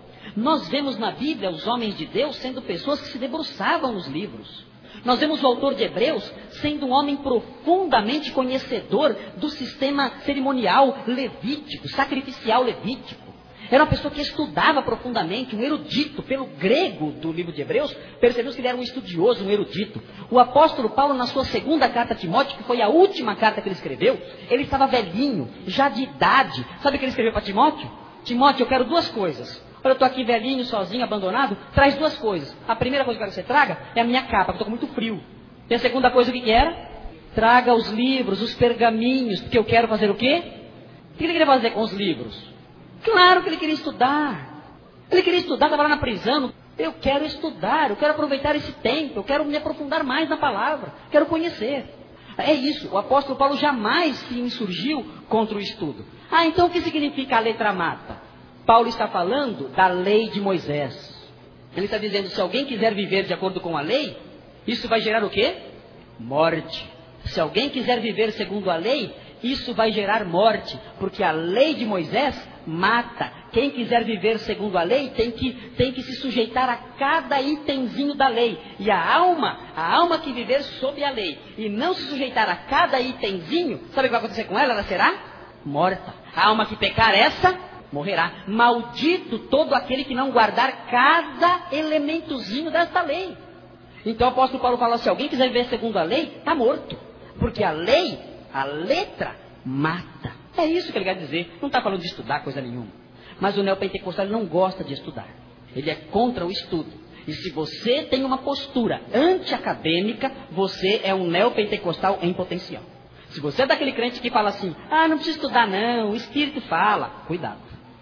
Nós vemos na Bíblia os homens de Deus sendo pessoas que se debruçavam nos livros. Nós vemos o autor de Hebreus sendo um homem profundamente conhecedor do sistema cerimonial levítico, sacrificial levítico. Era uma pessoa que estudava profundamente, um erudito. Pelo grego do livro de Hebreus, percebemos que ele era um estudioso, um erudito. O apóstolo Paulo, na sua segunda carta a Timóteo, que foi a última carta que ele escreveu, ele estava velhinho, já de idade. Sabe o que ele escreveu para Timóteo? Timóteo, eu quero duas coisas. Olha, eu estou aqui velhinho, sozinho, abandonado. Traz duas coisas. A primeira coisa que eu quero que você traga é a minha capa, porque eu estou com muito frio. E a segunda coisa, o que que era? Traga os livros, os pergaminhos, porque eu quero fazer o quê? O que ele queria fazer com os livros? Claro que ele queria estudar. Ele queria estudar, estava lá na prisão. Eu quero estudar, eu quero aproveitar esse tempo, eu quero me aprofundar mais na palavra, quero conhecer. É isso, o apóstolo Paulo jamais se insurgiu contra o estudo. Ah, então o que significa a letra mata? Paulo está falando da lei de Moisés. Ele está dizendo, se alguém quiser viver de acordo com a lei, isso vai gerar o quê? Morte. Se alguém quiser viver segundo a lei, isso vai gerar morte, porque a lei de Moisés mata. Quem quiser viver segundo a lei tem que, tem que se sujeitar a cada itemzinho da lei. E a alma, a alma que viver sob a lei e não se sujeitar a cada itemzinho, sabe o que vai acontecer com ela? Ela será morta. A alma que pecar, essa morrerá. Maldito todo aquele que não guardar cada elementozinho desta lei. Então o apóstolo Paulo fala, se alguém quiser viver segundo a lei, está morto. Porque a lei, a letra, mata. É isso que ele quer dizer. Não está falando de estudar coisa nenhuma. Mas o neopentecostal não gosta de estudar. Ele é contra o estudo. E se você tem uma postura anti-acadêmica, você é um neopentecostal em potencial. Se você é daquele crente que fala assim, ah, não precisa estudar não, o Espírito fala. Cuidado.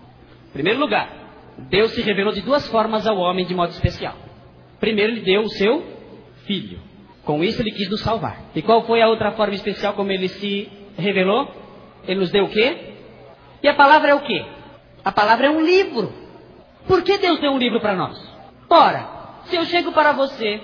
Em primeiro lugar, Deus se revelou de duas formas ao homem de modo especial. Primeiro, ele deu o seu Filho. Com isso, ele quis nos salvar. E qual foi a outra forma especial como ele se revelou? Ele nos deu o quê? E a palavra é o quê? A palavra é um livro. Por que Deus deu um livro para nós? Ora, se eu chego para você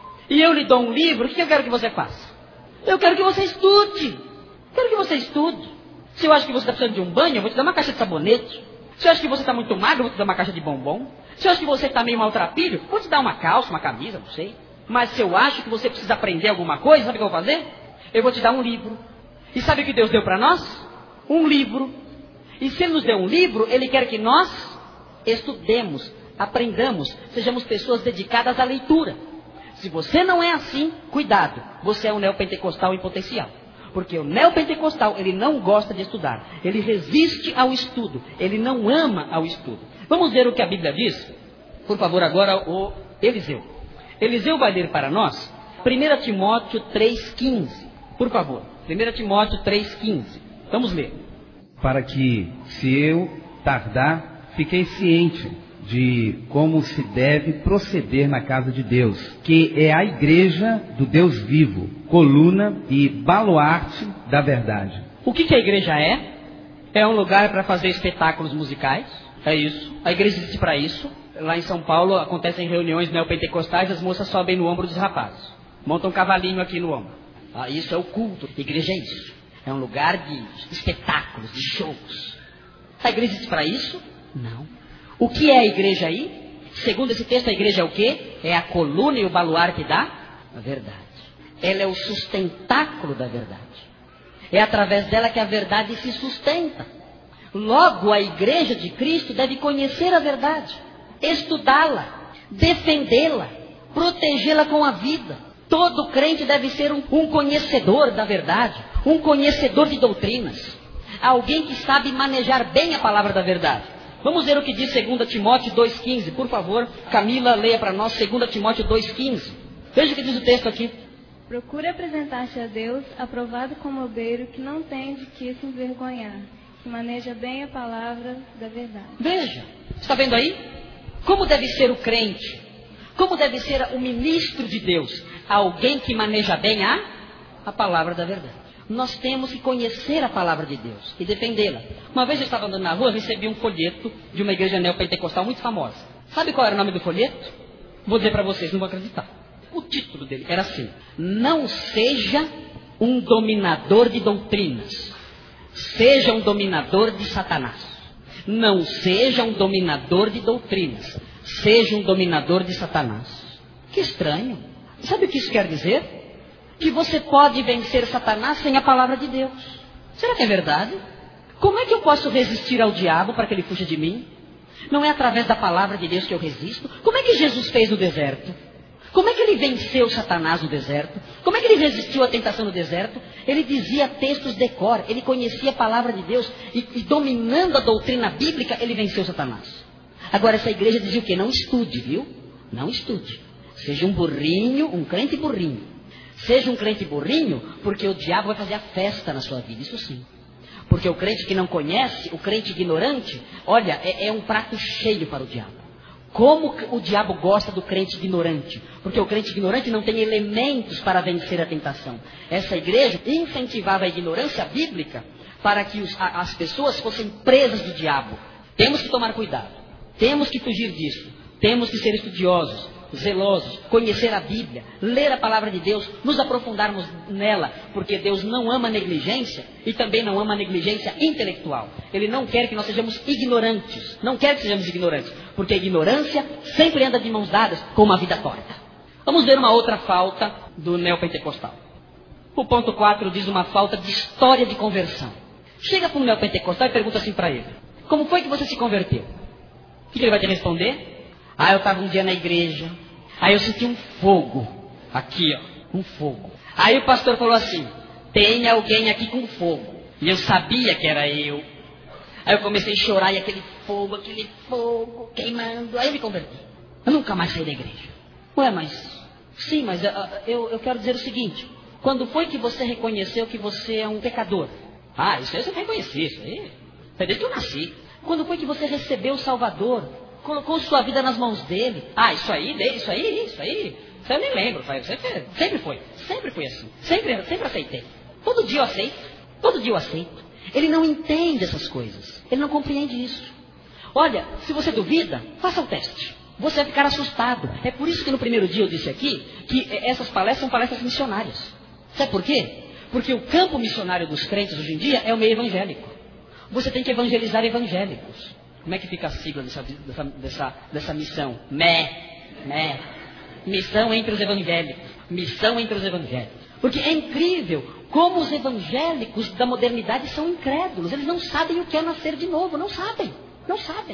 e eu lhe dou um livro, o que eu quero que você faça? Eu quero que você estude. Quero que você estude. Se eu acho que você está precisando de um banho, eu vou te dar uma caixa de sabonete. Se eu acho que você está muito magro, eu vou te dar uma caixa de bombom. Se eu acho que você está meio maltrapilho, vou te dar uma calça, uma camisa, não sei. Mas se eu acho que você precisa aprender alguma coisa, sabe o que eu vou fazer? Eu vou te dar um livro. E sabe o que Deus deu para nós? Um livro. E se Ele nos deu um livro, Ele quer que nós estudemos, aprendamos, sejamos pessoas dedicadas à leitura. Se você não é assim, cuidado, você é um neopentecostal em potencial. Porque o neopentecostal, ele não gosta de estudar. Ele resiste ao estudo. Ele não ama ao estudo. Vamos ver o que a Bíblia diz? Por favor, agora o Eliseu. Eliseu vai ler para nós primeira Timóteo três, quinze. Por favor, primeira Timóteo três, quinze. Vamos ler. Para que, se eu tardar, fiquei ciente de como se deve proceder na casa de Deus, que é a igreja do Deus vivo, coluna e baluarte da verdade. O que, que a igreja é? É um lugar para fazer espetáculos musicais. É isso. A igreja existe para isso. Lá em São Paulo acontecem reuniões neopentecostais, as moças sobem no ombro dos rapazes. Montam um cavalinho aqui no ombro. Ah, isso é o culto. A igreja é isso. É um lugar de espetáculos, de shows. A igreja existe para isso? Não. O que é a igreja aí? Segundo esse texto, a igreja é o quê? É a coluna e o baluarte da verdade. Ela é o sustentáculo da verdade. É através dela que a verdade se sustenta. Logo, a igreja de Cristo deve conhecer a verdade, estudá-la, defendê-la, protegê-la com a vida. Todo crente deve ser um, um conhecedor da verdade, um conhecedor de doutrinas, alguém que sabe manejar bem a palavra da verdade. Vamos ver o que diz segunda Timóteo dois, quinze. Por favor, Camila, leia para nós segunda Timóteo dois, quinze. Veja o que diz o texto aqui. Procure apresentar-se a Deus, aprovado como obreiro, que não tem de que se envergonhar, que maneja bem a palavra da verdade. Veja, está vendo aí? Como deve ser o crente? Como deve ser o ministro de Deus? Alguém que maneja bem a, a palavra da verdade. Nós temos que conhecer a palavra de Deus e defendê-la. Uma vez eu estava andando na rua, recebi um folheto de uma igreja neopentecostal muito famosa. Sabe qual era o nome do folheto? Vou dizer para vocês, não vão acreditar. O título dele era assim: não seja um dominador de doutrinas, seja um dominador de Satanás. Não seja um dominador de doutrinas, seja um dominador de Satanás. Que estranho. Sabe o que isso quer dizer? Que você pode vencer Satanás sem a palavra de Deus. Será que é verdade? Como é que eu posso resistir ao diabo para que ele fuja de mim? Não é através da palavra de Deus que eu resisto? Como é que Jesus fez no deserto? Como é que ele venceu Satanás no deserto? Como é que ele resistiu à tentação no deserto? Ele dizia textos de cor, ele conhecia a palavra de Deus e, e dominando a doutrina bíblica, ele venceu Satanás. Agora essa igreja dizia o quê? Não estude, viu? Não estude. Seja um burrinho, um crente burrinho. Seja um crente burrinho, porque o diabo vai fazer a festa na sua vida, isso sim. Porque o crente que não conhece, o crente ignorante, olha, é, é um prato cheio para o diabo. Como o diabo gosta do crente ignorante? Porque o crente ignorante não tem elementos para vencer a tentação. Essa igreja incentivava a ignorância bíblica para que os, a, as pessoas fossem presas do diabo. Temos que tomar cuidado. Temos que fugir disso. Temos que ser estudiosos, zelosos, conhecer a Bíblia, ler a palavra de Deus, nos aprofundarmos nela, porque Deus não ama negligência e também não ama negligência intelectual. Ele não quer que nós sejamos ignorantes, não quer que sejamos ignorantes, porque a ignorância sempre anda de mãos dadas com uma vida torta. Vamos ver uma outra falta do neopentecostal. O ponto quatro diz uma falta de história de conversão. Chega para um neopentecostal e pergunta assim para ele: como foi que você se converteu? O que ele vai te responder? Ah, eu estava um dia na igreja, aí eu senti um fogo, aqui ó, um fogo. Aí o pastor falou assim: tem alguém aqui com fogo. E eu sabia que era eu. Aí eu comecei a chorar e aquele fogo, aquele fogo queimando. Aí eu me converti. Eu nunca mais saí da igreja. Ué, mas... Sim, mas eu, eu, eu quero dizer o seguinte: quando foi que você reconheceu que você é um pecador? Ah, isso aí eu reconheci, isso aí foi desde que eu nasci. Quando foi que você recebeu o Salvador? Colocou sua vida nas mãos dele? Ah, isso aí, isso aí, isso aí. Isso eu nem lembro, sempre, sempre foi. Sempre foi assim. Sempre, sempre aceitei. Todo dia eu aceito. Todo dia eu aceito. Ele não entende essas coisas. Ele não compreende isso. Olha, se você duvida, faça o teste. Você vai ficar assustado. É por isso que no primeiro dia eu disse aqui que essas palestras são palestras missionárias. Sabe por quê? Porque o campo missionário dos crentes hoje em dia é o meio evangélico. Você tem que evangelizar evangélicos. Como é que fica a sigla dessa, dessa, dessa, dessa missão? M E, M E. Missão entre os evangélicos. Missão entre os evangélicos. Porque é incrível como os evangélicos da modernidade são incrédulos. Eles não sabem o que é nascer de novo. Não sabem. Não sabem.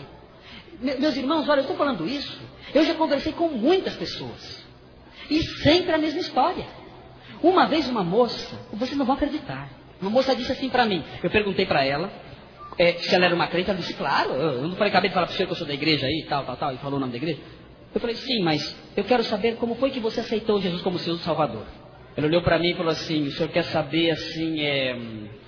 Meus irmãos, olha, eu estou falando isso. Eu já conversei com muitas pessoas. E sempre a mesma história. Uma vez uma moça, vocês não vão acreditar. Uma moça disse assim para mim. Eu perguntei para ela é, se ela era uma crente. Ela disse, claro. Eu não falei, acabei de falar para o senhor que eu sou da igreja aí, tal, tal, tal. E falou o nome da igreja. Eu falei, sim, mas eu quero saber como foi que você aceitou Jesus como seu Salvador. Ela olhou para mim e falou assim, o senhor quer saber assim, é,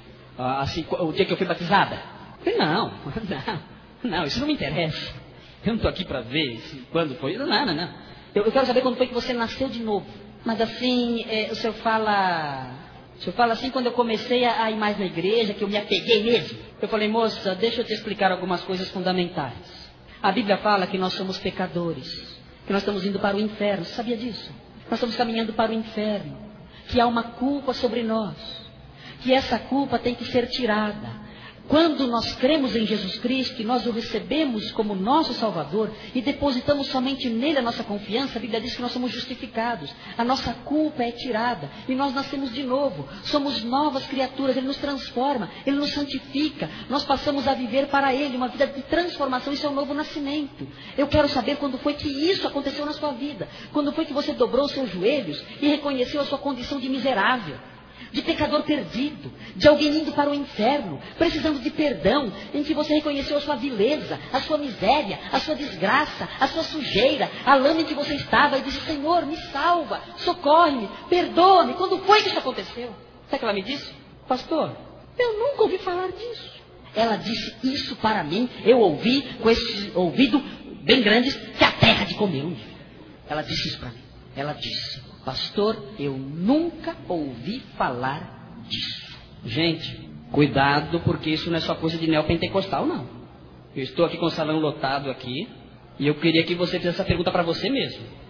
assim, o dia que eu fui batizada? Eu falei, não, não. Não, isso não me interessa. Eu não estou aqui para ver se, quando foi. Não, não, não. Eu, eu quero saber quando foi que você nasceu de novo. Mas assim, é, o senhor fala... O senhor fala assim, quando eu comecei a, a ir mais na igreja, que eu me apeguei mesmo. Eu falei, moça, deixa eu te explicar algumas coisas fundamentais. A Bíblia fala que nós somos pecadores. Que nós estamos indo para o inferno. Você sabia disso? Nós estamos caminhando para o inferno. Que há uma culpa sobre nós. Que essa culpa tem que ser tirada. Quando nós cremos em Jesus Cristo, e nós o recebemos como nosso Salvador e depositamos somente nele a nossa confiança, a Bíblia diz que nós somos justificados. A nossa culpa é tirada e nós nascemos de novo. Somos novas criaturas, Ele nos transforma, Ele nos santifica. Nós passamos a viver para Ele uma vida de transformação. Isso é um novo nascimento. Eu quero saber quando foi que isso aconteceu na sua vida. Quando foi que você dobrou os seus joelhos e reconheceu a sua condição de miserável, de pecador perdido, de alguém indo para o inferno, precisando de perdão, em que você reconheceu a sua vileza, a sua miséria, a sua desgraça, a sua sujeira, a lama em que você estava, e disse, Senhor, me salva, socorre-me, perdoa-me. Quando foi que isso aconteceu? Sabe o que ela me disse? Pastor, eu nunca ouvi falar disso. Ela disse isso para mim, eu ouvi com esse ouvido bem grande, que a terra de comer. Ela disse isso para mim. Ela disse, pastor, eu nunca ouvi falar disso. Gente, cuidado, porque isso não é só coisa de neopentecostal, não. Eu estou aqui com o salão lotado aqui, e eu queria que você fizesse essa pergunta para você mesmo.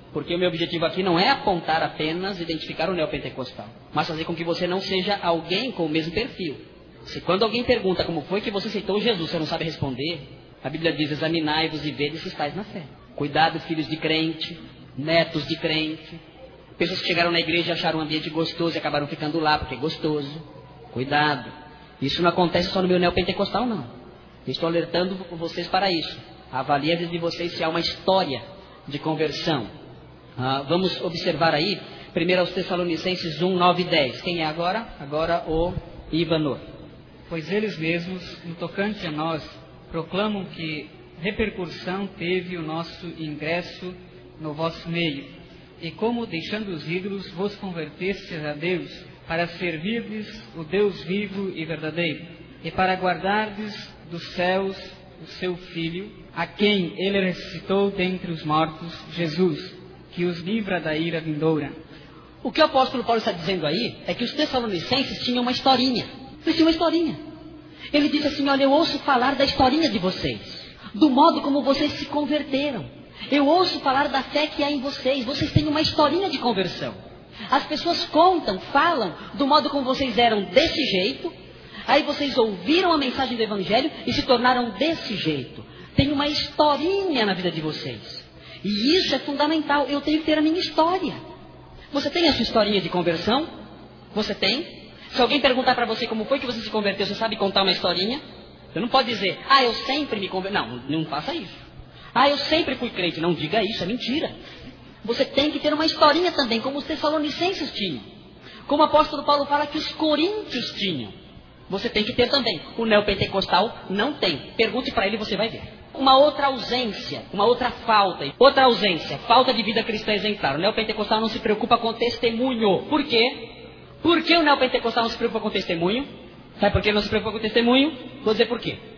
Porque o meu objetivo aqui não é apontar apenas, identificar o neopentecostal, mas fazer com que você não seja alguém com o mesmo perfil. Se quando alguém pergunta como foi que você aceitou Jesus, você não sabe responder, a Bíblia diz, examinai-vos e vede se estáis na fé. Cuidado, filhos de crente, netos de crente, pessoas que chegaram na igreja e acharam um ambiente gostoso e acabaram ficando lá porque é gostoso. Cuidado, isso não acontece só no meu neopentecostal, não. Eu estou alertando vocês para isso. Avalie a vida de vocês se há uma história de conversão. Ah, vamos observar aí, primeiro aos Tessalonicenses um, nove e dez. Quem é agora? Agora o Ivanor. Pois eles mesmos, no tocante a nós, proclamam que repercussão teve o nosso ingresso no vosso meio, e como, deixando os ídolos, vos convertestes a Deus, para servirdes o Deus vivo e verdadeiro, e para guardardes dos céus o seu Filho, a quem ele ressuscitou dentre os mortos, Jesus, que os livra da ira vindoura. O que o apóstolo Paulo está dizendo aí é que os Tessalonicenses tinham uma historinha. Eles tinham uma historinha. Ele disse assim, olha, eu ouço falar da historinha de vocês, do modo como vocês se converteram. Eu ouço falar da fé que há em vocês. Vocês têm uma historinha de conversão. As pessoas contam, falam do modo como vocês eram desse jeito. Aí vocês ouviram a mensagem do Evangelho e se tornaram desse jeito. Tem uma historinha na vida de vocês. E isso é fundamental. Eu tenho que ter a minha história. Você tem a sua historinha de conversão? Você tem? Se alguém perguntar para você como foi que você se converteu, você sabe contar uma historinha? Você não pode dizer, ah, eu sempre me converti. Não, não faça isso. Ah, eu sempre fui crente. Não diga isso, é mentira. Você tem que ter uma historinha também, como os Tessalonicenses tinham. Como o apóstolo Paulo fala que os coríntios tinham. Você tem que ter também. O neopentecostal não tem. Pergunte para ele e você vai ver. Uma outra ausência, uma outra falta. Outra ausência, falta de vida cristã exemplar. O neopentecostal não se preocupa com testemunho. Por quê? Por que o neopentecostal não se preocupa com testemunho? Sabe por que ele não se preocupa com testemunho? Vou dizer por quê.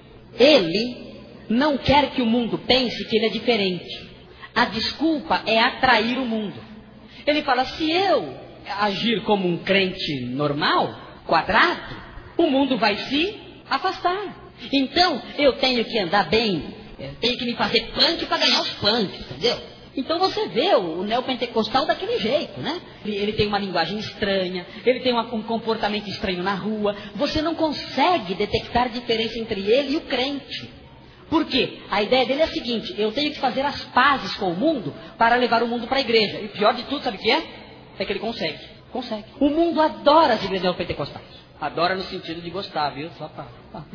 Ele não quer que o mundo pense que ele é diferente. A desculpa é atrair o mundo. Ele fala, se eu agir como um crente normal, quadrado, o mundo vai se afastar. Então, eu tenho que andar bem, eu tenho que me fazer punk para ganhar os punks, entendeu? Então você vê o, o neopentecostal daquele jeito, né? Ele, ele tem uma linguagem estranha, ele tem uma, um comportamento estranho na rua. Você não consegue detectar diferença entre ele e o crente. Por quê? A ideia dele é a seguinte, eu tenho que fazer as pazes com o mundo para levar o mundo para a igreja. E o pior de tudo, sabe o que é? É que ele consegue. Consegue. O mundo adora as igrejas neopentecostais. Adora no sentido de gostar, viu? Só pra...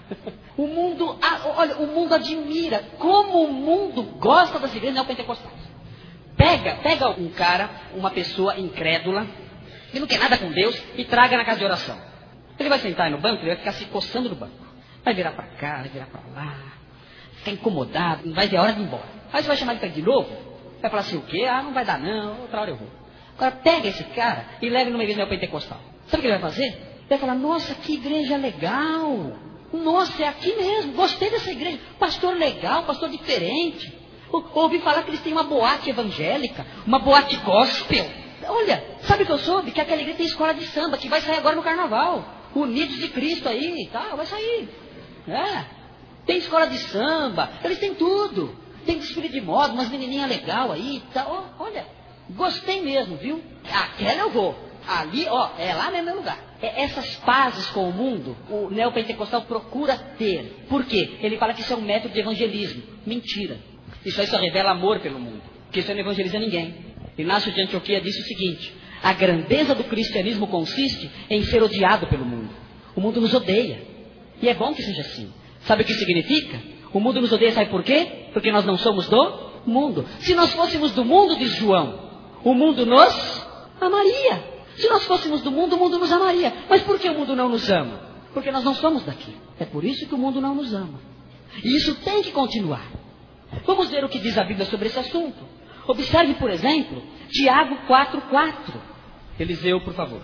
O mundo, olha, o mundo admira como o mundo gosta das igrejas neopentecostais. Pega, pega um cara, uma pessoa incrédula, que não quer nada com Deus, e traga na casa de oração. Ele vai sentar no banco, ele vai ficar se coçando no banco. Vai virar para cá, vai virar para lá, ficar incomodado, não vai ver a hora de ir embora. Aí você vai chamar ele para ir de novo, vai falar assim, o quê? Ah, não vai dar não, outra hora eu vou. Agora pega esse cara e leve numa igreja neopentecostal. Sabe o que ele vai fazer? Ele vai falar, nossa, que igreja legal. Nossa, é aqui mesmo, gostei dessa igreja. Pastor legal, pastor diferente. Ouvi falar que eles têm uma boate evangélica, uma boate gospel. Olha, sabe o que eu soube? Que aquela igreja tem escola de samba, que vai sair agora no carnaval. Unidos de Cristo aí e tal, vai sair. É. Tem escola de samba, eles têm tudo. Tem desfile de moda, umas menininhas legal aí e tal. Olha, gostei mesmo, viu? Aquela eu vou. Ali, ó, é lá no meu lugar. É essas pazes com o mundo, o neopentecostal procura ter. Por quê? Ele fala que isso é um método de evangelismo. Mentira. Isso aí só revela amor pelo mundo. Porque isso não evangeliza ninguém. Inácio de Antioquia disse o seguinte, a grandeza do cristianismo consiste em ser odiado pelo mundo. O mundo nos odeia. E é bom que seja assim. Sabe o que significa? O mundo nos odeia, sabe por quê? Porque nós não somos do mundo. Se nós fôssemos do mundo, diz João, o mundo nos amaria. Se nós fôssemos do mundo, o mundo nos amaria. Mas por que o mundo não nos ama? Porque nós não somos daqui. É por isso que o mundo não nos ama. E isso tem que continuar. Vamos ver o que diz a Bíblia sobre esse assunto. Observe, por exemplo, Tiago quatro, quatro. Eliseu, por favor.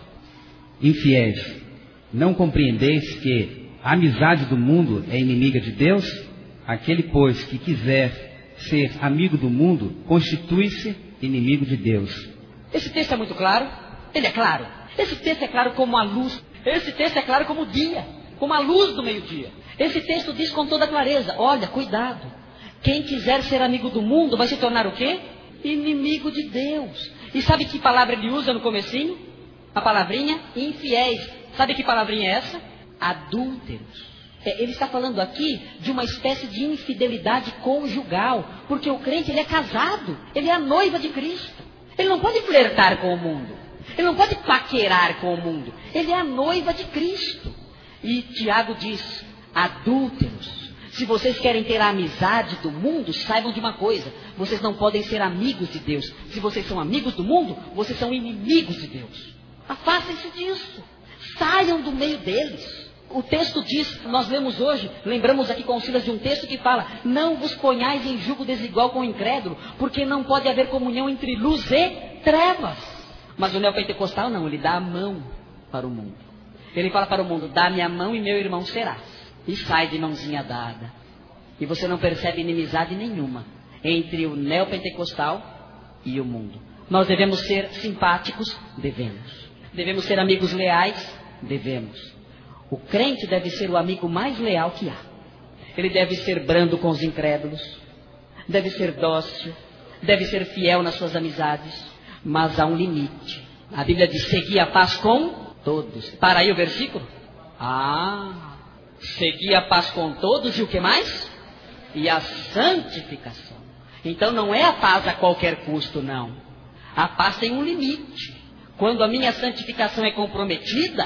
Infiéis, não compreendeis que a amizade do mundo é inimiga de Deus? Aquele, pois, que quiser ser amigo do mundo, constitui-se inimigo de Deus. Esse texto é muito claro. Ele é claro. Esse texto é claro como a luz. Esse texto é claro como o dia, como a luz do meio-dia. Esse texto diz com toda clareza, olha, cuidado. Quem quiser ser amigo do mundo vai se tornar o quê? Inimigo de Deus. E sabe que palavra ele usa no comecinho? A palavrinha infiéis. Sabe que palavrinha é essa? Adúlteros. É, ele está falando aqui de uma espécie de infidelidade conjugal. Porque o crente, ele é casado. Ele é a noiva de Cristo. Ele não pode flertar com o mundo. Ele não pode paquerar com o mundo. Ele é a noiva de Cristo. E Tiago diz, adúlteros. Se vocês querem ter a amizade do mundo, saibam de uma coisa. Vocês não podem ser amigos de Deus. Se vocês são amigos do mundo, vocês são inimigos de Deus. Afastem-se disso. Saiam do meio deles. O texto diz, nós lemos hoje, lembramos aqui com Silas de um texto que fala, não vos ponhais em jugo desigual com o incrédulo, porque não pode haver comunhão entre luz e trevas. Mas o neopentecostal não, ele dá a mão para o mundo. Ele fala para o mundo, dá-me a mão e meu irmão serás. E sai de mãozinha dada. E você não percebe inimizade nenhuma entre o neopentecostal e o mundo. Nós devemos ser simpáticos? Devemos. Devemos ser amigos leais? Devemos. O crente deve ser o amigo mais leal que há. Ele deve ser brando com os incrédulos. Deve ser dócil. Deve ser fiel nas suas amizades. Mas há um limite. A Bíblia diz, segui a paz com todos. Para aí o versículo? Ah... Seguir a paz com todos e o que mais? E a santificação. Então não é a paz a qualquer custo, não. A paz tem um limite. Quando a minha santificação é comprometida,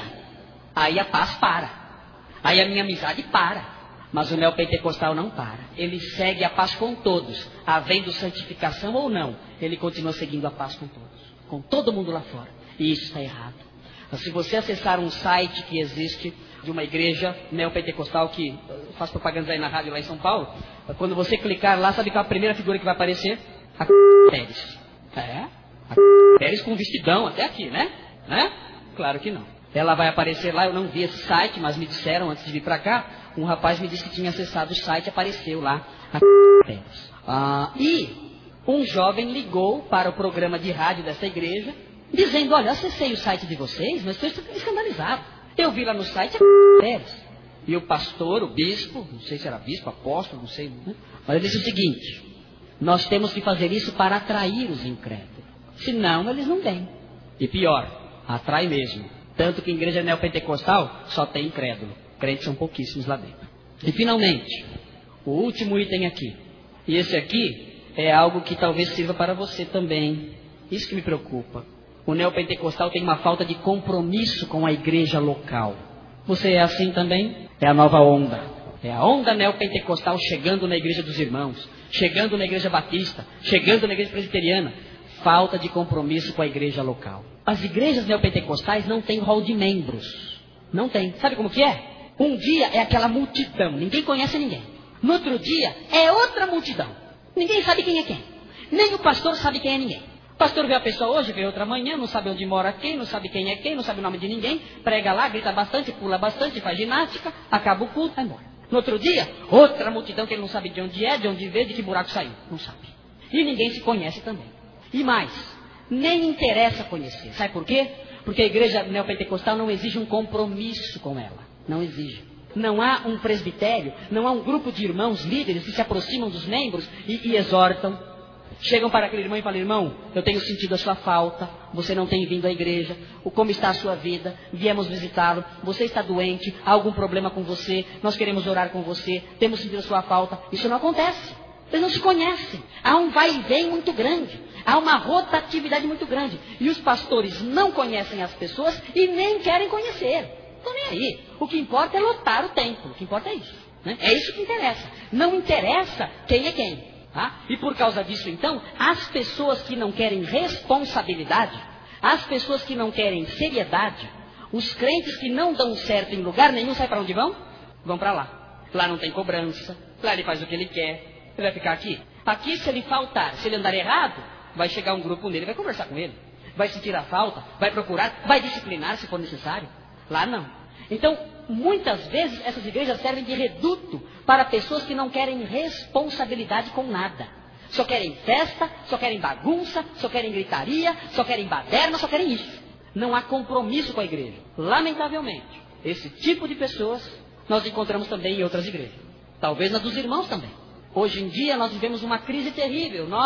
aí a paz para. Aí a minha amizade para. Mas o neopentecostal não para. Ele segue a paz com todos. Havendo santificação ou não, ele continua seguindo a paz com todos. Com todo mundo lá fora. E isso está errado. Mas se você acessar um site que existe de uma igreja neopentecostal que faz propaganda aí na rádio lá em São Paulo, quando você clicar lá, sabe qual é a primeira figura que vai aparecer? A Pérez. É? A Pérez com vestidão até aqui, né? né? Claro que não. Ela vai aparecer lá, eu não vi esse site, mas me disseram antes de vir para cá, um rapaz me disse que tinha acessado o site, apareceu lá a Pérez. Ah, e um jovem ligou para o programa de rádio dessa igreja, dizendo, olha, acessei o site de vocês, mas estou escandalizado. Eu vi lá no site a Pérez. E o pastor, o bispo, não sei se era bispo, apóstolo, não sei, né? Mas ele disse o seguinte, nós temos que fazer isso para atrair os incrédulos. Senão eles não vêm. E pior, atrai mesmo. Tanto que em igreja neopentecostal só tem incrédulo. Crentes são pouquíssimos lá dentro. E finalmente, o último item aqui. E esse aqui é algo que talvez sirva para você também. Isso que me preocupa. O neopentecostal tem uma falta de compromisso com a igreja local. Você é assim também? É a nova onda. É a onda neopentecostal chegando na igreja dos irmãos, chegando na igreja batista, chegando na igreja presbiteriana. Falta de compromisso com a igreja local. As igrejas neopentecostais não têm rol de membros. Não tem. Sabe como que é? Um dia é aquela multidão, ninguém conhece ninguém. No outro dia é outra multidão. Ninguém sabe quem é quem. Nem o pastor sabe quem é ninguém. O pastor vê a pessoa hoje, vê outra amanhã, não sabe onde mora quem, não sabe quem é quem, não sabe o nome de ninguém, prega lá, grita bastante, pula bastante, faz ginástica, acaba o culto, vai embora. No outro dia, outra multidão que ele não sabe de onde é, de onde veio, de que buraco saiu, não sabe. E ninguém se conhece também. E mais, nem interessa conhecer. Sabe por quê? Porque a igreja neopentecostal não exige um compromisso com ela. Não exige. Não há um presbitério, não há um grupo de irmãos líderes que se aproximam dos membros e, e exortam. Chegam para aquele irmão e falam, irmão, eu tenho sentido a sua falta, você não tem vindo à igreja, o como está a sua vida, viemos visitá-lo, você está doente, há algum problema com você, nós queremos orar com você, temos sentido a sua falta. Isso não acontece, eles não se conhecem, há um vai e vem muito grande, há uma rotatividade muito grande, e os pastores não conhecem as pessoas e nem querem conhecer, estão nem aí, o que importa é lotar o templo, o que importa é isso, né? É isso que interessa, não interessa quem é quem. Tá? E por causa disso, então, as pessoas que não querem responsabilidade, as pessoas que não querem seriedade, os crentes que não dão certo em lugar nenhum, sabe para onde vão? Vão para lá. Lá não tem cobrança, lá ele faz o que ele quer, ele vai ficar aqui. Aqui, se ele faltar, se ele andar errado, vai chegar um grupo nele, vai conversar com ele, vai sentir a falta, vai procurar, vai disciplinar se for necessário. Lá não. Então, muitas vezes essas igrejas servem de reduto para pessoas que não querem responsabilidade com nada. Só querem festa, só querem bagunça, só querem gritaria, só querem baderna, só querem isso. Não há compromisso com a igreja. Lamentavelmente, esse tipo de pessoas nós encontramos também em outras igrejas. Talvez na dos irmãos também. Hoje em dia nós vivemos uma crise terrível. Nós,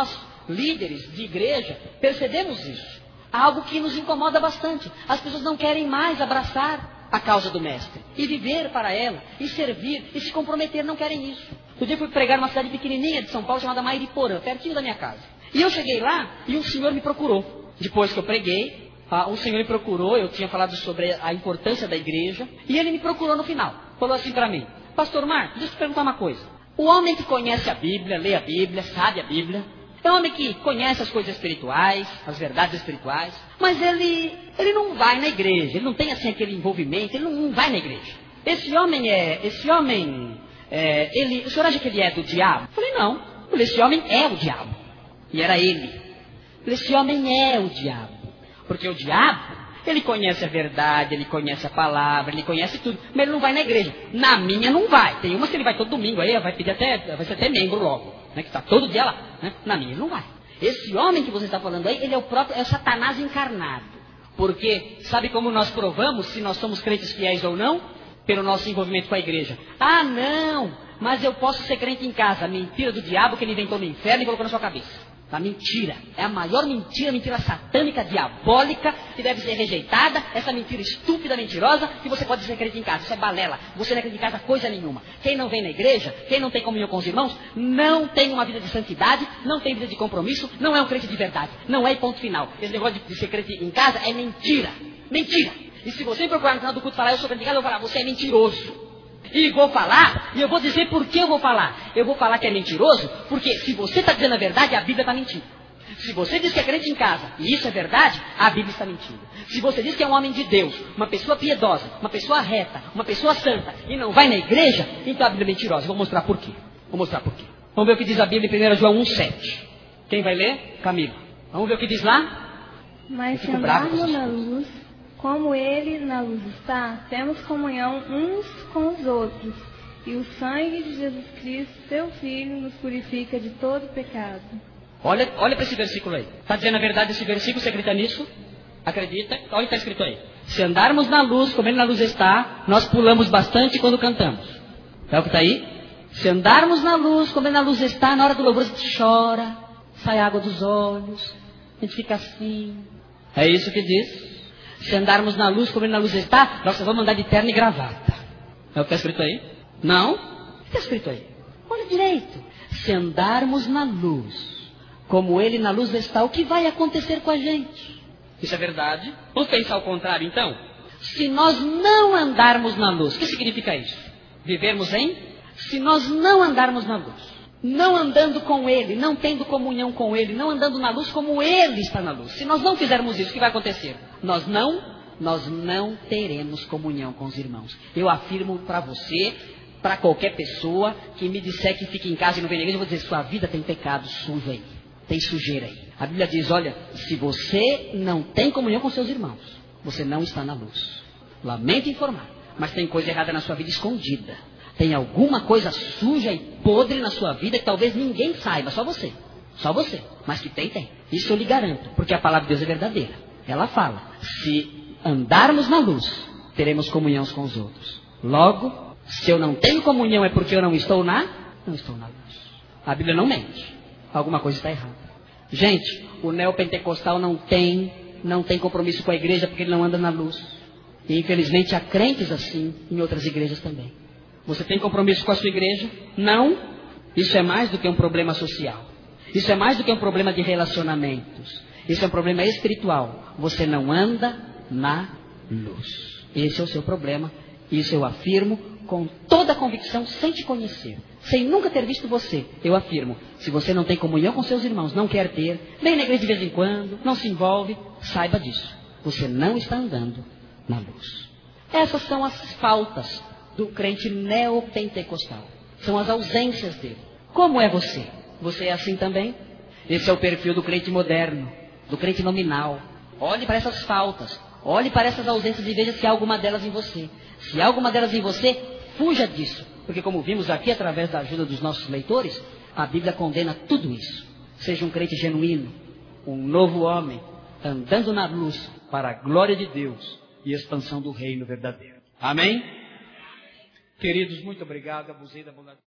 líderes de igreja, percebemos isso. Algo que nos incomoda bastante. As pessoas não querem mais abraçar a causa do mestre, e viver para ela, e servir, e se comprometer, não querem isso. Um dia eu fui pregar numa cidade pequenininha de São Paulo, chamada Mairiporã, pertinho da minha casa. E eu cheguei lá, e um senhor me procurou. Depois que eu preguei, um senhor me procurou, eu tinha falado sobre a importância da igreja, e ele me procurou no final. Falou assim para mim: Pastor Marcos, deixa eu te perguntar uma coisa. O homem que conhece a Bíblia, lê a Bíblia, sabe a Bíblia, é um homem que conhece as coisas espirituais, as verdades espirituais, mas ele, ele não vai na igreja, ele não tem assim aquele envolvimento, ele não, não vai na igreja. Esse homem é, esse homem, é, ele, o senhor acha que ele é do diabo? Eu falei, não, eu falei, esse homem é o diabo. E era ele. Eu falei, esse homem é o diabo. Porque o diabo, ele conhece a verdade, ele conhece a palavra, ele conhece tudo, mas ele não vai na igreja. Na minha não vai. Tem umas que ele vai todo domingo, aí vai pedir até, vai ser até membro logo, né, que está todo dia lá. Né? Na minha ele não vai. Esse homem que você está falando aí, ele é o próprio, é o Satanás encarnado. Porque, sabe como nós provamos se nós somos crentes fiéis ou não? Pelo nosso envolvimento com a igreja. Ah, não, mas eu posso ser crente em casa. Mentira do diabo que ele inventou no inferno e colocou na sua cabeça. Tá, mentira. É a maior mentira, mentira satânica, diabólica, que deve ser rejeitada. Essa mentira estúpida, mentirosa, que você pode ser crente em casa. Isso é balela. Você não é crente em casa coisa nenhuma. Quem não vem na igreja, quem não tem comunhão com os irmãos, não tem uma vida de santidade, não tem vida de compromisso, não é um crente de verdade. Não é e ponto final. Esse negócio de, de ser crente em casa é mentira. Mentira. E se você me procurar no final do culto e falar, eu sou crente em casa, eu vou falar, você é mentiroso. E vou falar, e eu vou dizer por que eu vou falar. Eu vou falar que é mentiroso, porque se você está dizendo a verdade, a Bíblia está mentindo. Se você diz que é crente em casa, e isso é verdade, a Bíblia está mentindo. Se você diz que é um homem de Deus, uma pessoa piedosa, uma pessoa reta, uma pessoa santa, e não vai na igreja, então a Bíblia é mentirosa. Vou mostrar por quê. Vou mostrar por quê. Vamos ver o que diz a Bíblia em primeiro João um, sete. Quem vai ler? Camila. Vamos ver o que diz lá? Mas se andarmos na luz, como ele na luz está, temos comunhão uns com os outros. E o sangue de Jesus Cristo, seu Filho, nos purifica de todo pecado. Olha, olha para esse versículo aí. Está dizendo a verdade esse versículo? Você acredita nisso? Acredita? Olha o que está escrito aí. Se andarmos na luz, como ele na luz está, nós pulamos bastante quando cantamos. É o que está aí? Se andarmos na luz, como ele na luz está, na hora do louvor a gente chora, sai água dos olhos, a gente fica assim. É isso que diz. Se andarmos na luz, como ele na luz está, nós vamos andar de terno e gravata. É o que está escrito aí? Não? O que está escrito aí? Olha direito. Se andarmos na luz, como ele na luz está, o que vai acontecer com a gente? Isso é verdade? Vamos pensar ao contrário, então? Se nós não andarmos na luz, o que significa isso? Vivermos em? Se nós não andarmos na luz, não andando com ele, não tendo comunhão com ele, não andando na luz como ele está na luz. Se nós não fizermos isso, o que vai acontecer? Nós não, nós não teremos comunhão com os irmãos. Eu afirmo para você, para qualquer pessoa que me disser que fica em casa e não vem na igreja, eu vou dizer, sua vida tem pecado sujo aí, tem sujeira aí. A Bíblia diz, olha, se você não tem comunhão com seus irmãos, você não está na luz. Lamento informar, mas tem coisa errada na sua vida escondida. Tem alguma coisa suja e podre na sua vida que talvez ninguém saiba, só você. Só você. Mas que tem, tem. Isso eu lhe garanto, porque a palavra de Deus é verdadeira. Ela fala, se andarmos na luz, teremos comunhão uns com os outros. Logo, se eu não tenho comunhão é porque eu não estou na, não estou na luz. A Bíblia não mente. Alguma coisa está errada. Gente, o neopentecostal não tem, não tem compromisso com a igreja porque ele não anda na luz. E infelizmente há crentes assim em outras igrejas também. Você tem compromisso com a sua igreja? Não. Isso é mais do que um problema social. Isso é mais do que um problema de relacionamentos. Isso é um problema espiritual. Você não anda na luz. Esse é o seu problema. Isso eu afirmo com toda a convicção, sem te conhecer. Sem nunca ter visto você. Eu afirmo. Se você não tem comunhão com seus irmãos, não quer ter, vem na igreja de vez em quando, não se envolve, saiba disso. Você não está andando na luz. Essas são as faltas do crente neopentecostal. São as ausências dele. Como é você? Você é assim também? Esse é o perfil do crente moderno, do crente nominal. Olhe para essas faltas, olhe para essas ausências e veja se há alguma delas em você. Se há alguma delas em você, fuja disso. Porque como vimos aqui através da ajuda dos nossos leitores, a Bíblia condena tudo isso. Seja um crente genuíno, um novo homem, andando na luz para a glória de Deus e expansão do reino verdadeiro. Amém? Queridos, muito obrigado. Abusei da bondade.